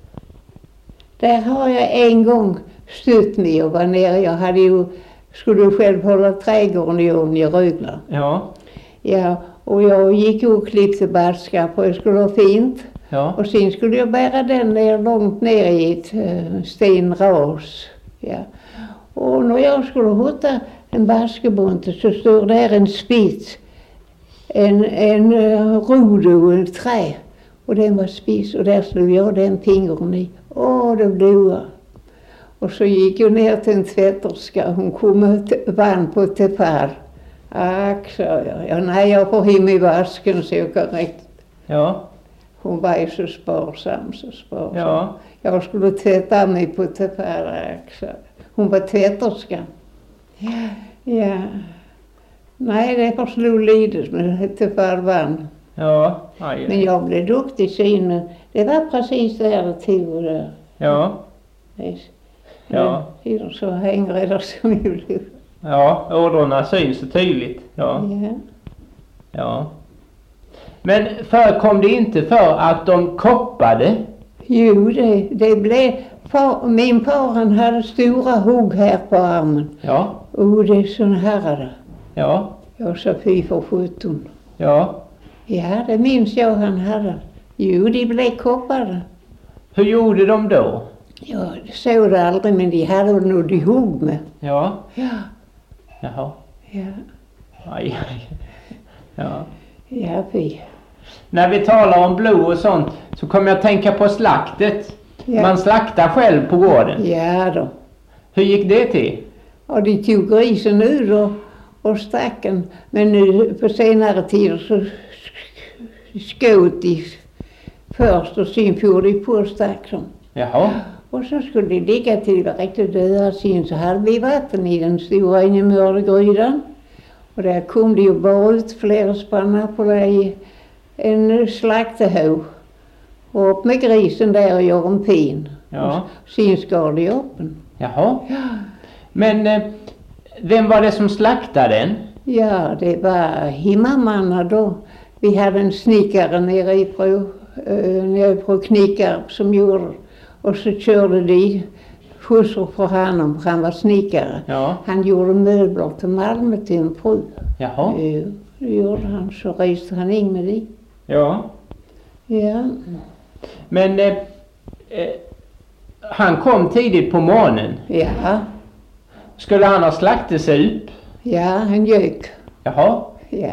Där har jag en gång stött mig och var nere. Jag hade ju, skulle ju själv hålla trädgården i ordning i Rögla. Ja. Ja, och jag gick och klippte barskar för det skulle vara fint. Ja. Och sen skulle jag bära den ner långt ner i ett uh, stenras. Ja. Och när jag skulle hota en baskebunte så stod där en spits, en, en uh, rod och ett trä. Och den var spiss och där slog jag den fingern i. Åh, det blod. Och så gick jag ner till en tvätterska. Hon kom ut vann på tefar. Ack, sa jag. Ja, nej, jag får hem i vasken så jag kan riktigt. Ja. Hon var ju så sparsam, så sparsam. Ja. Jag skulle tvätta mig på tefar. Ack, sa jag. Hon var tvätterska. Ja. Ja. Nej, det förslog lidet, men tefar vann. Ja. Aj, Men jag blev duktig sen, men det var precis där det tog där. Ja. Det, Ja. det är så hängräddar som jag blev. Ja. Ådrorna syns så tydligt. Ja. Ja. Ja. Men förekom det inte för att de koppade? Jo, det, det blev... Far, min far han hade stora hugg här på armen. Ja. Och det är sån här. Ja. Jag sa fy för sjutton. Ja. Ja, det minns jag han hade. Jo, de blev koppade. Hur gjorde de då? Ja, det såg det aldrig, men de hade nog de hugg med. Ja. Ja, Jaha. ja, Aj, aj. Ja. ja, fy. När vi talar om blod och sånt så kommer jag att tänka på slaktet. Ja. Man slaktar själv på gården. Ja då. Hur gick det till? Och de tog grisen ur och, och stack den. Men nu på senare tid så skåt de först och sen får de på och stack dem. Jaha. Och så skulle de ligga till det riktigt döda. Sen så hade vi vatten i den stora innemördegrydan. Och där kom det ju bara ut flera spannar på det i en slaktehov. Och upp med grisen där och gör en pin. Ja. Och sen skar de upp den. Jaha. Men eh, vem var det som slaktade den? Ja, det var hemmamanna då. Vi hade en snickare nere i på, uh, nere på Knickarp som gjorde. Och så körde de skjutsar för honom, för han var snickare. Ja. Han gjorde möbler till Malmö till en fru. Jaha. Jo, det gjorde han. Så reste han in med det. Ja. Ja. Men eh, eh, han kom tidigt på morgonen. Ja. Skulle han ha slaktasup? Ja, han gick. Jaha. Ja.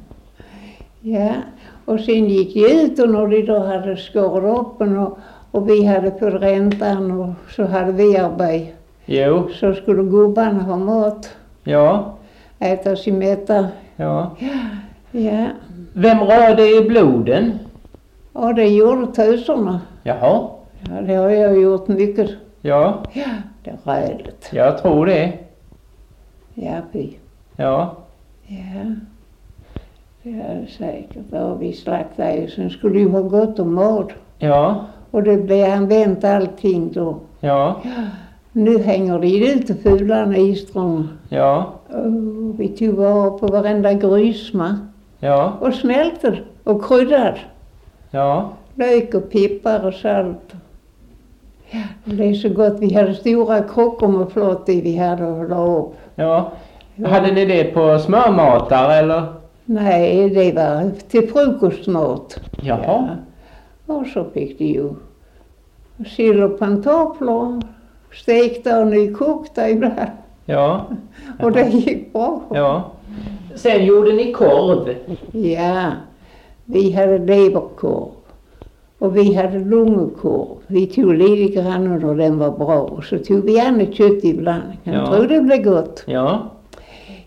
Ja. Och sen gick de ut och när de då hade skarat upp den och, och vi hade på räntan och så hade vi arbete. Jo. Så skulle gubbarna ha mat. Ja. Äta sig mätta. Ja. Ja. Vem rörde i bloden? Och det gjorde töserna. Jaha. Ja, det har jag gjort mycket. Ja. Ja, det är räligt. Jag tror det. Ja, fy. Ja. Ja. Det är säkert. Ja, vi slaktade ju. Sen skulle ju ha gått om mat. Ja. Och det blev använt allting då. Ja. Nu hänger det ute fularna i strån. Ja. Oh, vi tog vara på varenda grysma. Ja. Och smälter och kryddar. Ja. Lök och peppar och salt. Ja, det är så gott. Vi hade stora krockor med flott i vi hade och la upp. Ja. Hade ni det på smörmatar eller? Nej, det var till frukostmat. Jaha. Ja. Och så fick de ju sill och pantoflor. Stekta och nykokta ibland. Ja. Och det gick bra. Ja. Sen gjorde ni korv. Ja, vi hade leverkorv. Och vi hade lungekorv. Vi tog lite grann och den var bra. Och så tog vi annat kött ibland. Jag Ja. tror det blev gott. Ja.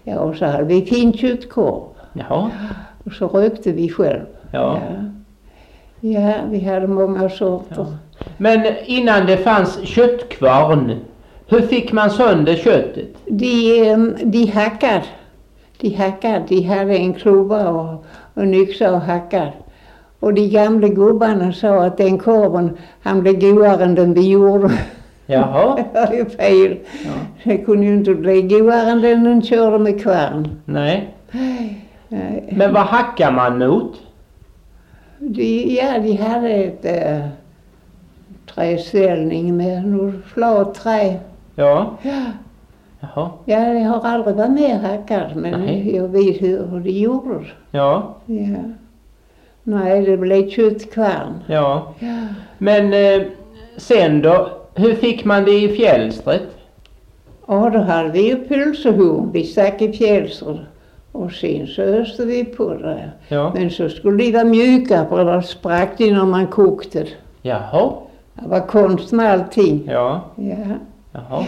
Ja, och så hade vi fin köttkorv. Jaha. Och så rökte vi själv. Ja. Ja, ja vi hade många sorter. Ja. Men innan det fanns köttkvarn, hur fick man sönder köttet? De, em, de hackade. De hackade. De hade en klubba och, och en yxa och hackade. Och de gamla gubbarna sa att den korven, han blev godare än den vi gjorde. Jaha. Det var ju fel. Ja. Det kunde ju inte bli godare än den den körde med kvarn. Nej. Nej. Men vad hackar man mot? De, ja, de hade ett äh, träställning med något flat trä. Ja. Ja. Jaha. Ja, det har aldrig varit mer hackad, men Nej. jag vet hur, hur de gjorde det. Ja. Ja. Nej, det blev köttkvarn. Ja. Ja. Men eh, sen då, hur fick man det i fjällstret? Ja, då hade vi ju pölsehorn. Vi stack i fjällstret. Och sen så öste vi på det. Ja. Men så skulle de vara mjuka, för det sprack de när man kokte. Jaha. Det var konst med allting. Ja. Ja. Jaha.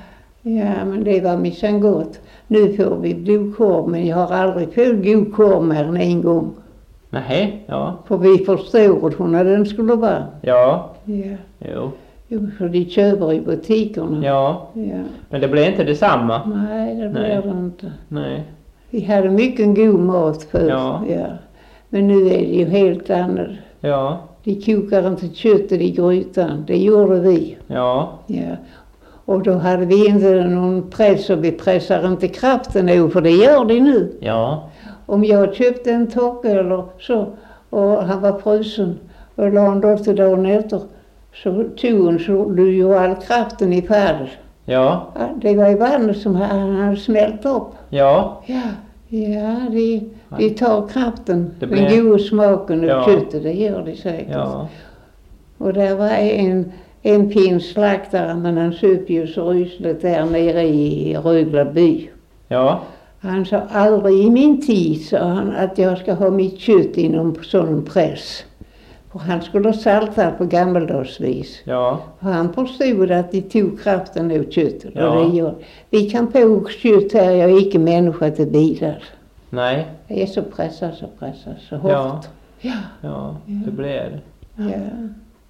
Ja, men det var minsann gott. Nu får vi blodkorv, men jag har aldrig fått god korv mer än en gång. Nej. Ja. För vi förstod hur den skulle vara. Ja. Ja. Jo. Jo, för de köper i butikerna. Ja. Ja. Men det blir inte detsamma. Nej, det Nej. blir det inte. Nej. Vi hade mycket god mat förr. Ja. Ja. Men nu är det ju helt annat. Ja. De kokar inte köttet i grytan. Det gjorde vi. Ja. Ja. Och då hade vi inte någon press, och vi pressar inte kraften nu, för det gör de nu. Ja. Om jag köpte en tocke eller så, och han var frusen, och la en då till dagen efter, så tog hon så du ju all kraften i färdet. Ja. Ja, det var ju vattnet som han hade smält upp. Ja. Ja, ja de, de tar kraften, Det den blir- goda smaken och Ja. köttet, det gör de säkert. Ja. Och där var en, en fin slaktare, men han söp ju så rysligt där nere i Rögle by. Ja. Han sa aldrig i min tid, sa han, att jag ska ha mitt kött inom sån press. Och han skulle salta på gammaldagsvis. Ja. Och han förstod att de tog kraften ur köttet. Ja. Och det gör. Vi kan få kött här, jag är inte människa till bilar. Nej. Det är så pressat, så pressat, så hårt. Ja. Ja. Ja. Det blir det. Ja.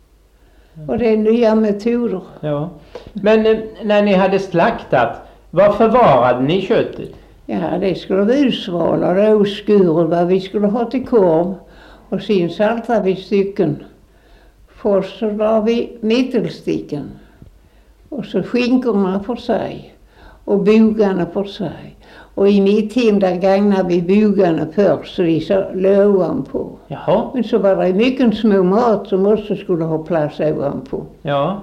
Och det är nya metoder. Ja. Men eh, när ni hade slaktat, var förvarade ni köttet? Ja, det skulle vara utsvalade och skuret vad vi skulle ha till korv. Och sen saltade vi stycken. Först så la vi mittelsticken. Och så skinkorna för sig. Och bogarna för sig. Och i mitt hem där gagnade vi bogarna först, så de så låg ovanpå. Jaha. Men så var det mycket små mat som också skulle ha plats ovanpå. Ja.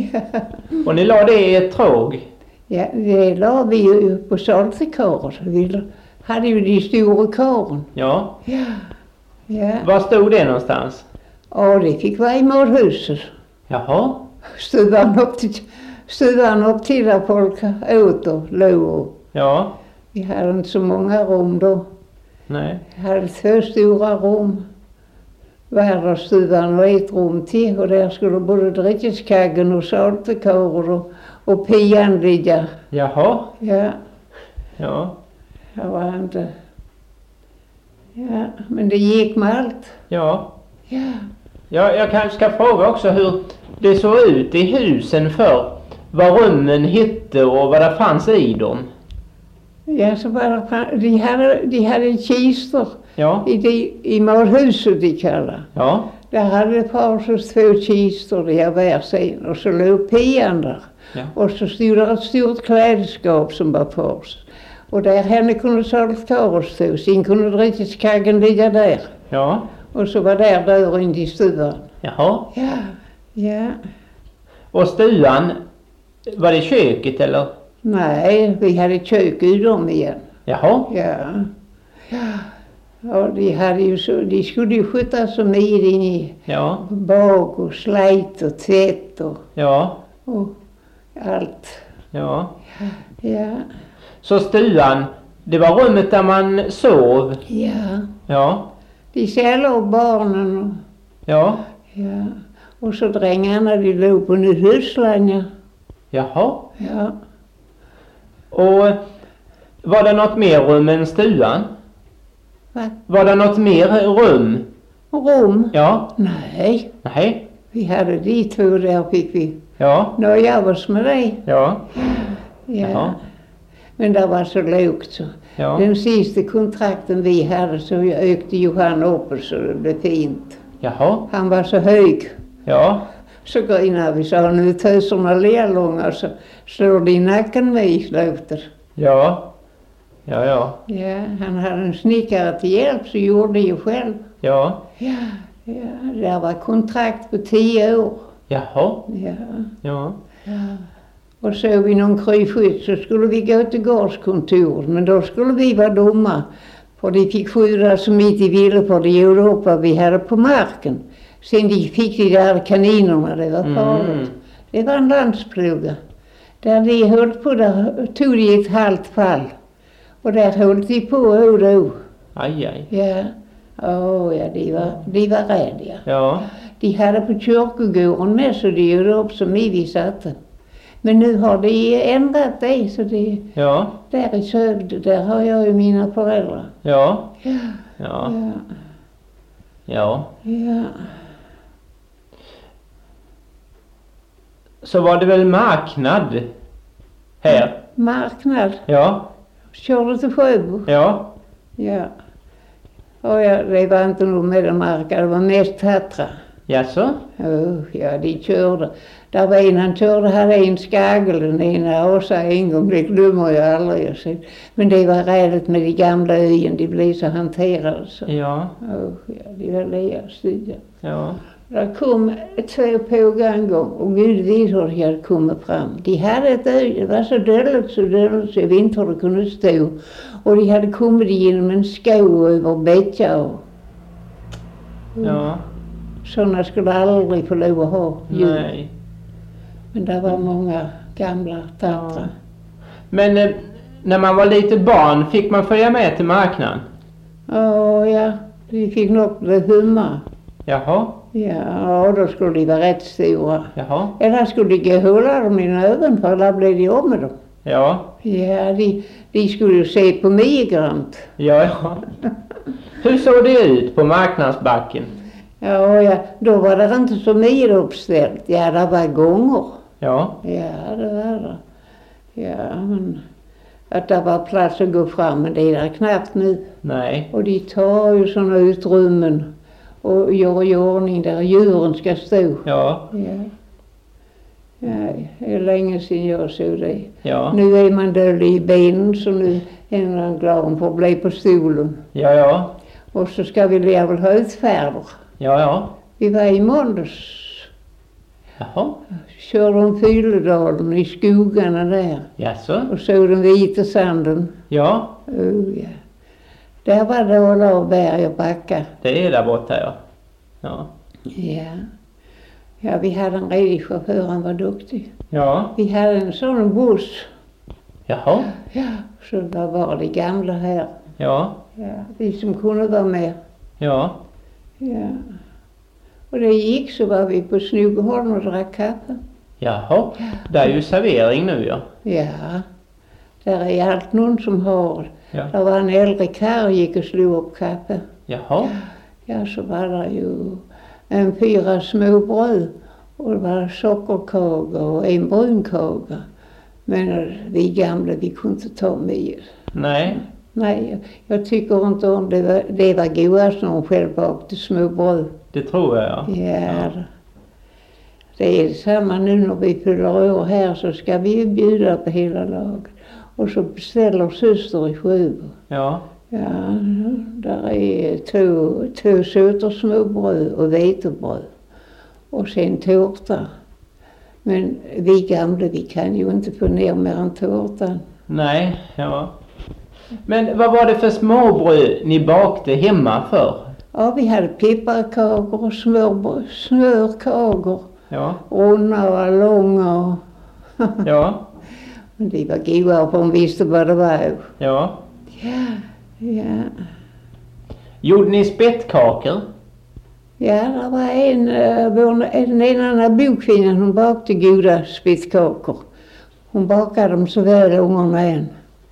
Och ni la det i ett tråg? Ja, det la vi ju på saltekar. Vi hade ju de stora karen. Ja. Ja. Ja. Var stod det någonstans? Ja, det fick vara i mathuset. Jaha. Stuvan upp till, stuvan upp till där folk åt och låg. Ja. Vi hade inte så många rum då. Nej. Vi hade två stora rum. Värdarstuvan och ett rum till. Och där skulle både dryckeskaggen och saltekar och, och pian ligga. Jaha. Ja, Ja. det var inte... Ja, men det gick med allt. Ja. Ja. Ja, jag kanske ska fråga också hur det såg ut i husen för vad rummen hette och vad det fanns i dem. Ja, så var det, de, hade, de hade kistor Ja. i, de, i mathuset de kallar. Ja. Där hade Paulus två kistor i var sin och så låg pian där. Ja. Och så stod där ett stort klädskap som var Paulus. Och där henne kunde saltkaret stå, sen kunde dryckeskaggen ligga där. Ja. Och så var där dörren till stuvan. Jaha. Ja, ja. Och stuan, var det köket eller? Nej, vi hade kök ur dem igen. Jaha. Ja. Ja. Och de hade ju så, de skulle ju sköta så mycket in i Ja. bak och slejt och tvätt och, Ja. och allt. Ja. Ja. Så stuan, det var rummet där man sov? Ja. Ja. De sälade barnen och, Ja. ja. Och så drängarna, de låg på nyhuslan, ja. Jaha. Ja. Och Var det något mer rum än stugan? Va? Var det något mer rum? Rum? Ja. Nej, Nej. vi hade de två där fick vi Ja. nöja oss med det. Ja. Ja. Jaha. Men det var så lågt så. Ja. Den sista kontrakten vi hade så ökte ju han upp och så det blev fint. Jaha. Han var så hög. Ja. Så grinade vi så nu töserna lerlånga så slår det i nacken med i slutet. Ja. Ja, ja. Ja, han hade en snickare till hjälp så gjorde det ju själv. Ja. Ja, ja, det var kontrakt på tio år. Jaha. Ja, Ja. ja. Och så vi någon krysskytt så skulle vi gå till gårdskontoret, men då skulle vi vara dumma. För de fick skydda så mitt i ville för de gjorde upp vad vi hade på marken. Sen de fick de där kaninerna, det var farligt. Mm. Det var en landspluga. Där de höll på, där tog de ett halvt fall. Och där höll de på och då. Aj, aj. Ja, åh ja, de var, de var rädda. Ja. De hade på kyrkogården med så de gjorde upp som vi satte. Men nu har de ändrat det så det Ja. där i Sövde, där har jag ju mina föräldrar. Ja. Ja, Ja. ja, Ja. ja. Så var det väl marknad här? Marknad. Ja. Körde till Sjöbo. Ja. Ja. Och ja, det var inte nog med den marken, det var mest Tatra. Jaså? Oh, ja, de körde. Där var en han körde, hade en skagel, den ena åsa en gång, det glömmer jag aldrig. Så. Men det var räddigt med de gamla öjen, de blev så hanterade så. Ja. Oh, ja, de var lea styra. Ja. Där kom två pågångar och Gud vet hur de hade kommit fram. De hade ett öj, det var så dåligt så dåligt så jag vet inte hur det kunde stå. Och de hade kommit genom en skog över bäckar och Ja. sådana skulle aldrig få lov att ha djur. Nej. Men det var många gamla Tatra. Ja. Men eh, när man var lite barn fick man följa med till marknaden? Åh ja, de fick nog bli humma. Jaha. Ja, och då skulle de vara rätt stora. Jaha. Eller skulle de gå och hålla dem i növen för där blev de av med dem. Ja. Ja, de, de skulle ju se på mig grant. Ja, ja. Hur såg det ut på marknadsbacken? Ja, ja, då var det inte så mycket uppställt. Ja, det var gånger. Ja. Ja, det var det. Ja, men att det var plats att gå fram, men det är där knappt nu. Nej. Och de tar ju sådana utrymmen och gör i ordning där djuren ska stå. Ja. Ja. Ja, det är länge sedan jag såg det. Ja. Nu är man död i benen så nu är man glad om att bli på stolen. Ja, ja. Och så ska vi väl ha utfärder. Ja, ja. Vi var i måndags. Jaha. Körde om Fyledalen i skogarna där. Jaså? Och såg den vita sanden. Ja. Oh, ja. Där var det alla och berg och backar. Det är där borta, ja. Ja. Ja. Ja, vi hade en redig chaufför, han var duktig. Ja. Vi hade en sån buss. Jaha. Ja. Så det var de gamla här. Ja. Ja, vi som kunde vara med. Ja. Ja. Och det gick så var vi på Snogeholm och drack kaffe. Jaha. Det är ju servering nu, ja. Ja. Där är allt någon som har. Ja. Det var en äldre karl gick och slog upp kaffe. Jaha. Ja, så var det ju en fyra små bröd. Och det var sockerkaka och en brunkaka. Men vi gamla, vi kunde inte ta mer. Nej. Nej, jag tycker inte om det. Var, det var godast när hon själv bakade små bröd. Det tror jag, ja. Ja. Det är samma nu när vi fyller år här så ska vi ju bjuda på hela laget. Och så beställer syster i Sjöbo. Ja. Ja, där är två, två söta småbröd och vetebröd. Och sen tårta. Men vi gamla, vi kan ju inte få ner mer än tårtan. Nej, ja. Men vad var det för småbröd ni bakte hemma för? Ja, vi hade pepparkakor och smörbröd, smörkakor. Ja. Runda och långa. Och Ja. men de var goda för hon visste vad det var. Ja. Ja, ja. Gjorde ni spettkakor? Ja, det var en, uh, en, en annan bokvinna, hon bakade goda spettkakor. Hon bakade dem så väl ungarna än.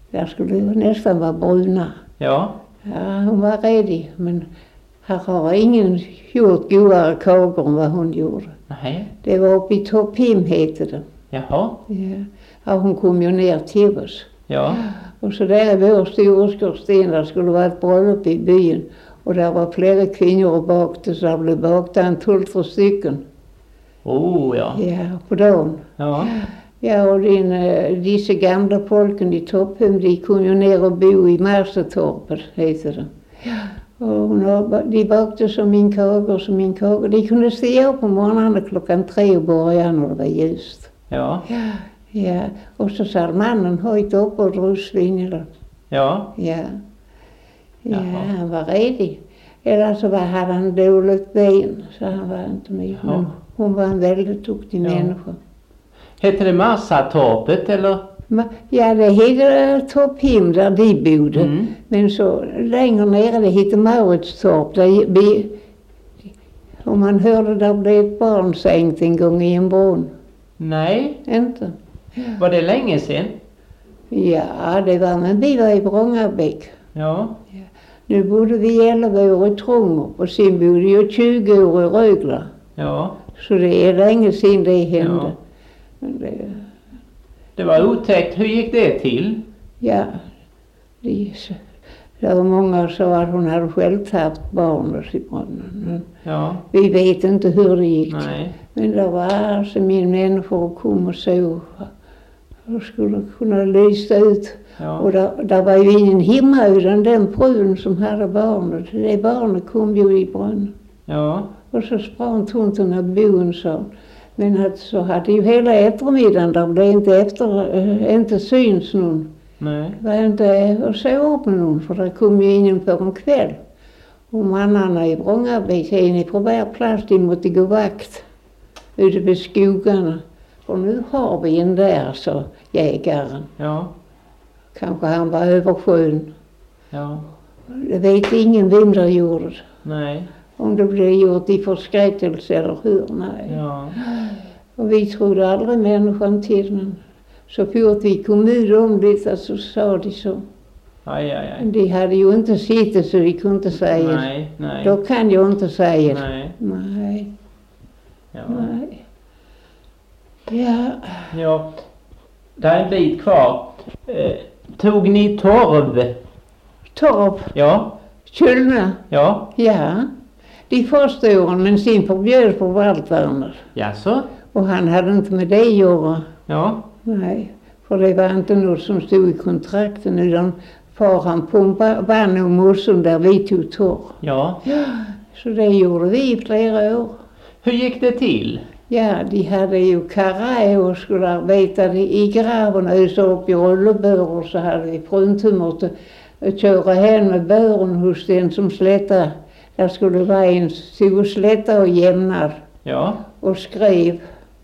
Där skulle nästan vara bruna. Ja. Ja, hon var redig, men här har ingen gjort godare kakor än vad hon gjorde. Nej. Det var uppe i Toppim, hette det. Jaha. Ja. Ja, hon kom ju ner till oss. Ja. Och så där i vår stora skorsten, där skulle vara ett bröllop i byn. Och där var flera kvinnor och bakte, så där blev bakta en tolv stycken. Oh ja. Ja, på dagen. Ja. Ja, och din, dessa gamla folken i Topphem, de kunde ju ner och bo i Marsetorpet, heter det. Och hon, de bakte som min kakor, som min kakor. De kunde stiga upp på morgonen klockan tre och börja när det var ljust. Ja. Ja, och så sa mannen höjt upp och drog svinnet. Ja. Ja. Ja, Jaha. han var redig. Eller så var, hade han dåligt ben, så han var inte med. Ja. Men hon var en väldigt duktig Ja. människa. Hette det Marsatorpet eller? Ma- Ja, det hette Topphem där de bodde. Mm. Men så längre nere, det hette Mauritstorp. Där vi, och man hörde där blev ett barn sänkt en gång i en brunn. Nej. Inte? Var det länge sedan? Ja, det var, men vi var i Brångabäck. Ja. Nu bodde vi elva år i Trångorp och sen bodde jag tjugo år i Rögla. Ja. Så det är länge sedan det hände. Ja. Men det, Det var otäckt. Hur gick det till? ja, det, det var många som sa att hon hade själv tagit barnet i brunnen. Ja. Vi vet inte hur det gick. Nej. Men det var alltså min människor kom och så och skulle kunna lysa ut. Ja. Och där, där var ju ingen hemma utan den frun som hade barnet. Det barnet kom ju i brunnen. Ja. Och så sprang tomten av boen, sa. Men att så hade ju hela eftermiddagen, där blev inte efter, äh, inte syns någon. Nej. Det var inte att se upp med någon, för det kom ju ingen för en kväll. Och mannarna i Brångabäck, en på varje plats, de måste gå vakt ute vid skogarna. Och nu har vi en där, så jägaren. Ja. Kanske han var över sjön. Ja. Det vet ingen vem det gjorde. Nej. Om det blev gjort i förskräckelse eller hur, nej. Ja. Och vi trodde aldrig människan till, men så fort vi kom ut om det så sa de så. Aj, aj, aj. De hade ju inte sett det så de kunde inte säga. Nej, nej. Då kan jag inte säga. Nej. Nej. Ja. Nej. Ja. Ja. Det är en bit kvar. Eh, tog ni torv? Torp. Ja. Kylna. Ja. Ja. De första åren, men sen förbjöd på Waldvärner. Jaså? Och han hade inte med det att göra. Ja. Nej. För det var inte något som stod i kontrakten, utan far han pumpade vann och mossen där vi tog torr. Ja. Så det gjorde vi i flera år. Hur gick det till? Ja, de hade ju karaj och skulle arbeta i graven och ösa upp i rullebör, och så hade vi frun måste köra hem med bören hos den som slättade. Där skulle vara en som slätta och jämnar Ja. och skrev.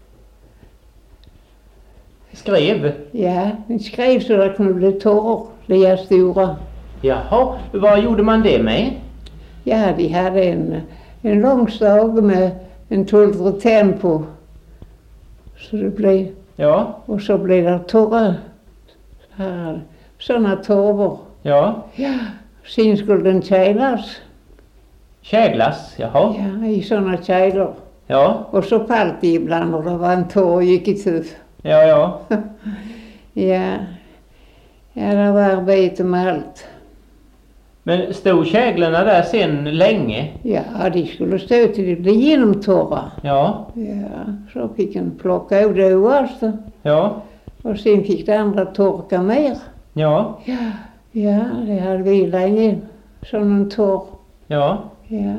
Skrev? Ja, en skrev så det kunde bli torr, det är stora. Jaha. Vad gjorde man det med? Ja, de hade en, en lång stag med en tolv tenn på. Så det blev, Ja. och så blev det torra, här, sådana torvor. Ja. Ja, sen skulle den kejlas. Käglas? Jaha. Ja, i sådana kejlor. Ja. Och så fallt det ibland och det var en tår och gick i tuff. Ja, ja. Ja, ja, det var arbete med allt. Men stod käglarna där sen länge? Ja, de skulle stå till det blev genomtorra. Ja. Ja, så fick en plocka av det ovaste. Ja. Och sen fick det andra torka mer. Ja. Ja, ja, det hade vi länge. Som en torr. Ja. Ja.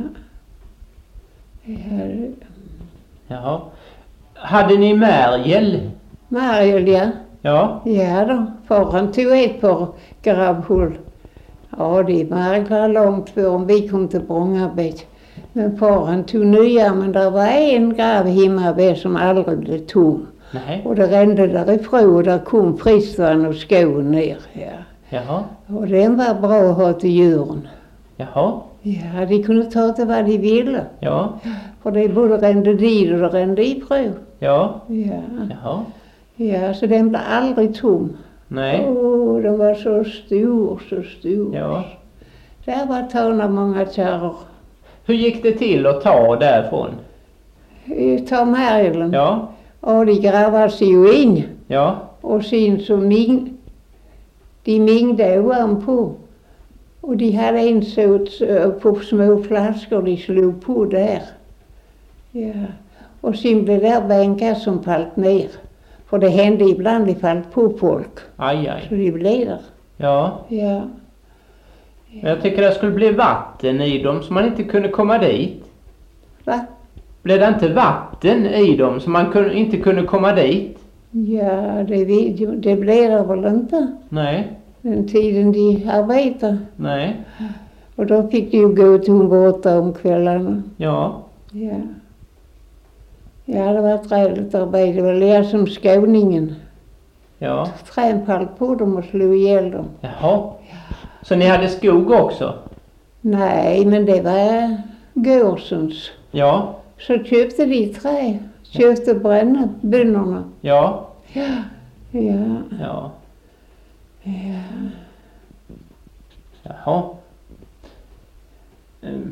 Ja, Jaha. Hade ni märgel? Mariel, ja. Ja. Ja då, far han tog ett par grabbhull. Ja, det märklar långt förrän vi kom till Brångabäck. Men far han tog nya, men det var en grav hemma som aldrig blev tom. Nej. Och det rände därifrån och där kom friskvann och skån ner. Ja. Jaha. Och den var bra att ha till djuren. Jaha. Ja, de kunde ta till vad de ville. Ja. För det både rände dit och det rände ifrån. Ja. Ja. Jaha. Ja, så den blev aldrig tom. Nej. Åh, de var så stor, så stor. Ja. Där var tagna många kärror. Hur gick det till att ta därifrån? Ta Märjelen. Ja. Och de gravade sig ju in. Ja. Och sen så ming, de mingde ovanpå. Och de hade en såt på små flaskor de slog på där. Ja. Och sen blev det bänkar som fallt ner. För det hände ibland de fallt på folk. Aj, aj. Så de blev där. Ja. Ja. Men jag tycker det skulle bli vatten i dem så man inte kunde komma dit. Va? Blev det inte vatten i dem så man kunde, inte kunde komma dit? Ja, det vet jag. Det blev det väl inte. Nej. Den tiden de arbetade. Nej. Och då fick de ju gå till åtta om kvällarna. Ja. Ja. Ja, det var ett räddigt arbete. Det var lär som skåningen. Ja. Trän fallt på dem och slog ihjäl dem. Jaha. Så ni hade skog också? Nej, men det var gårdsens. Ja. Så köpte de trä. Köpte bränna, bönderna. Ja. Ja. Ja. Ja. Ja. Jaha. Mm.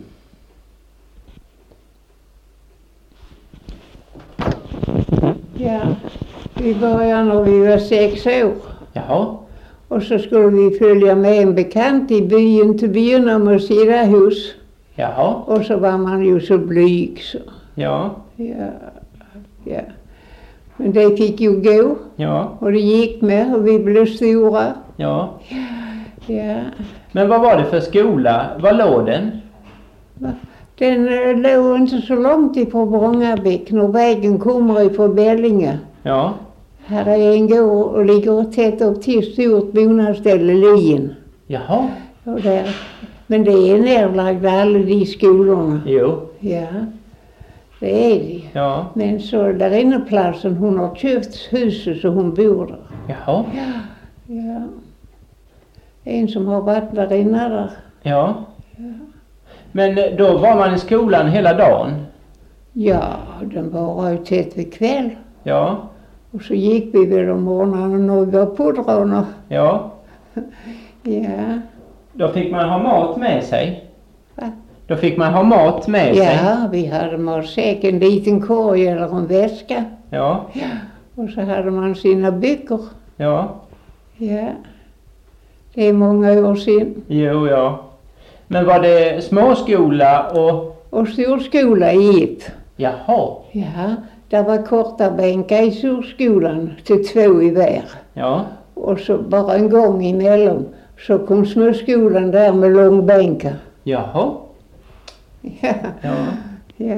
Ja. Vi började när vi var sex år. Jaha. Och så skulle vi följa med en bekant i byn till byn om att se det hus. Jaha. Och så var man ju så blyg så. Ja. Ja. Ja. Men det fick ju gå. Ja. Och det gick med och vi blev stora. Ja. Ja. Men vad var det för skola? Var låg den? Den eh, låg inte så långt ifrån Vrångabäck. När vägen kommer ifrån Bällinge. Ja. Här är en gård och ligger tätt upp till stort bonadsställe Lien. Jaha. Och där. Men det är nerlagda alla de skolorna. Jo. Ja. Det är det. Ja. Men så där inne platsen, hon har köpt huset så hon bor där. Jaha. Ja. Ja. En som har varit där inne där. Ja. Men eh, då var man i skolan hela dagen? Ja, den var ju tätt vid kväll. Ja. Och så gick vi väl om morgonen när vi var på drarna. Ja. Ja. Då fick man ha mat med sig? Va? Då fick man ha mat med sig? Ja, vi hade matsäck, en liten korg eller en väska. Ja. Och så hade man sina böcker. Ja. Ja. Det är många år sedan. Jo, ja. Men var det småskola och... Och storskola i ett. Jaha. Ja, det var korta bänkar i storskolan till två i vär. Ja. Och så bara en gång emellan så kom småskolan där med långbänkar. Jaha. Ja. Ja. Ja.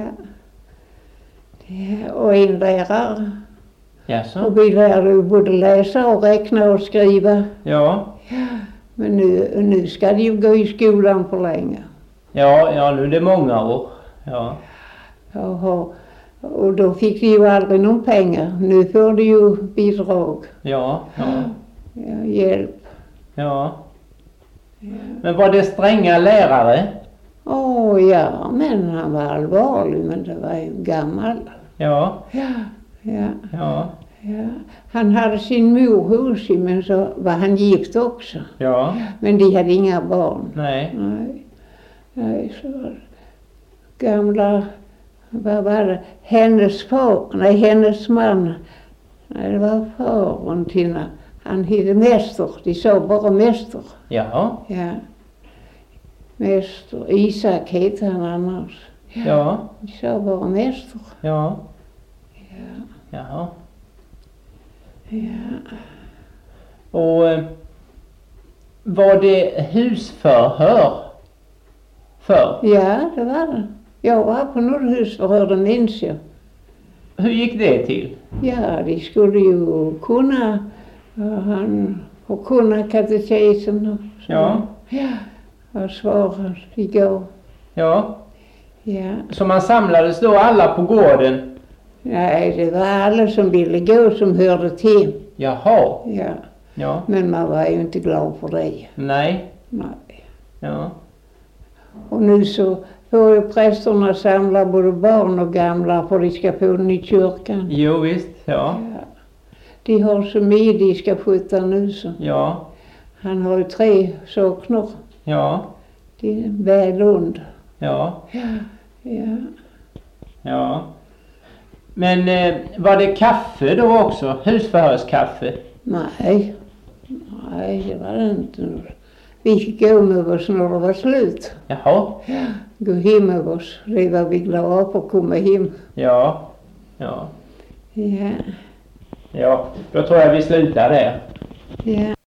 Ja. Och en lärare. Jaså? Och vi lärde ju både läsa och räkna och skriva. Ja. Men nu, nu ska de ju gå i skolan för länge. Ja, ja, nu är det många år. Ja. Jaha. Och då fick de ju aldrig någon pengar. Nu får de ju bidrag. Ja, ja. Ja, hjälp. Ja. Men var det stränga lärare? Åh ja, men han var allvarlig, men det var ju gammal. Ja. Ja, ja, Ja. ja. Han hade sin mor hos sig, men så var han gift också. Ja. Men de hade inga barn. Nej. Nej, nej, så var det. Gamla, vad var det? Hennes far, nej hennes man. Nej, det var faren till, han hette Mäster, de sa bara Mäster. Jaha. Ja. Mäster, Isak hette han annars. Ja. De sa bara Mäster. Ja. Ja. Jaha. Ja. Och eh, var det husförhör för? Ja, det var det. Jag var på något husförhör, det minns jag. Hur gick det till? Ja, de skulle ju kunna, ja, han och kunna katekesen och så. Ja. Ja, och svarade igår. Ja. Ja. Så man samlades då alla på gården? Nej, det var alla som ville gå som hörde till. Jaha. Ja. Ja. Men man var ju inte glad för det. Nej. Nej. Ja. Och nu så får ju prästerna samla både barn och gamla för de ska få den i kyrkan. Jo visst. Ja. Ja. De har så mycket de ska sköta nu så. Ja. Han har ju tre saknar. Ja. Det är väl under. Ja. Ja. Ja. Men eh, var det kaffe då också? Husförhörskaffe? Nej. Nej, det var det inte. Vi fick gå med oss när det var slut. Jaha. Gå hem med oss. Det var vi glada på att komma hem. Ja. Ja. Ja. Ja. Då tror jag vi slutar där. Ja.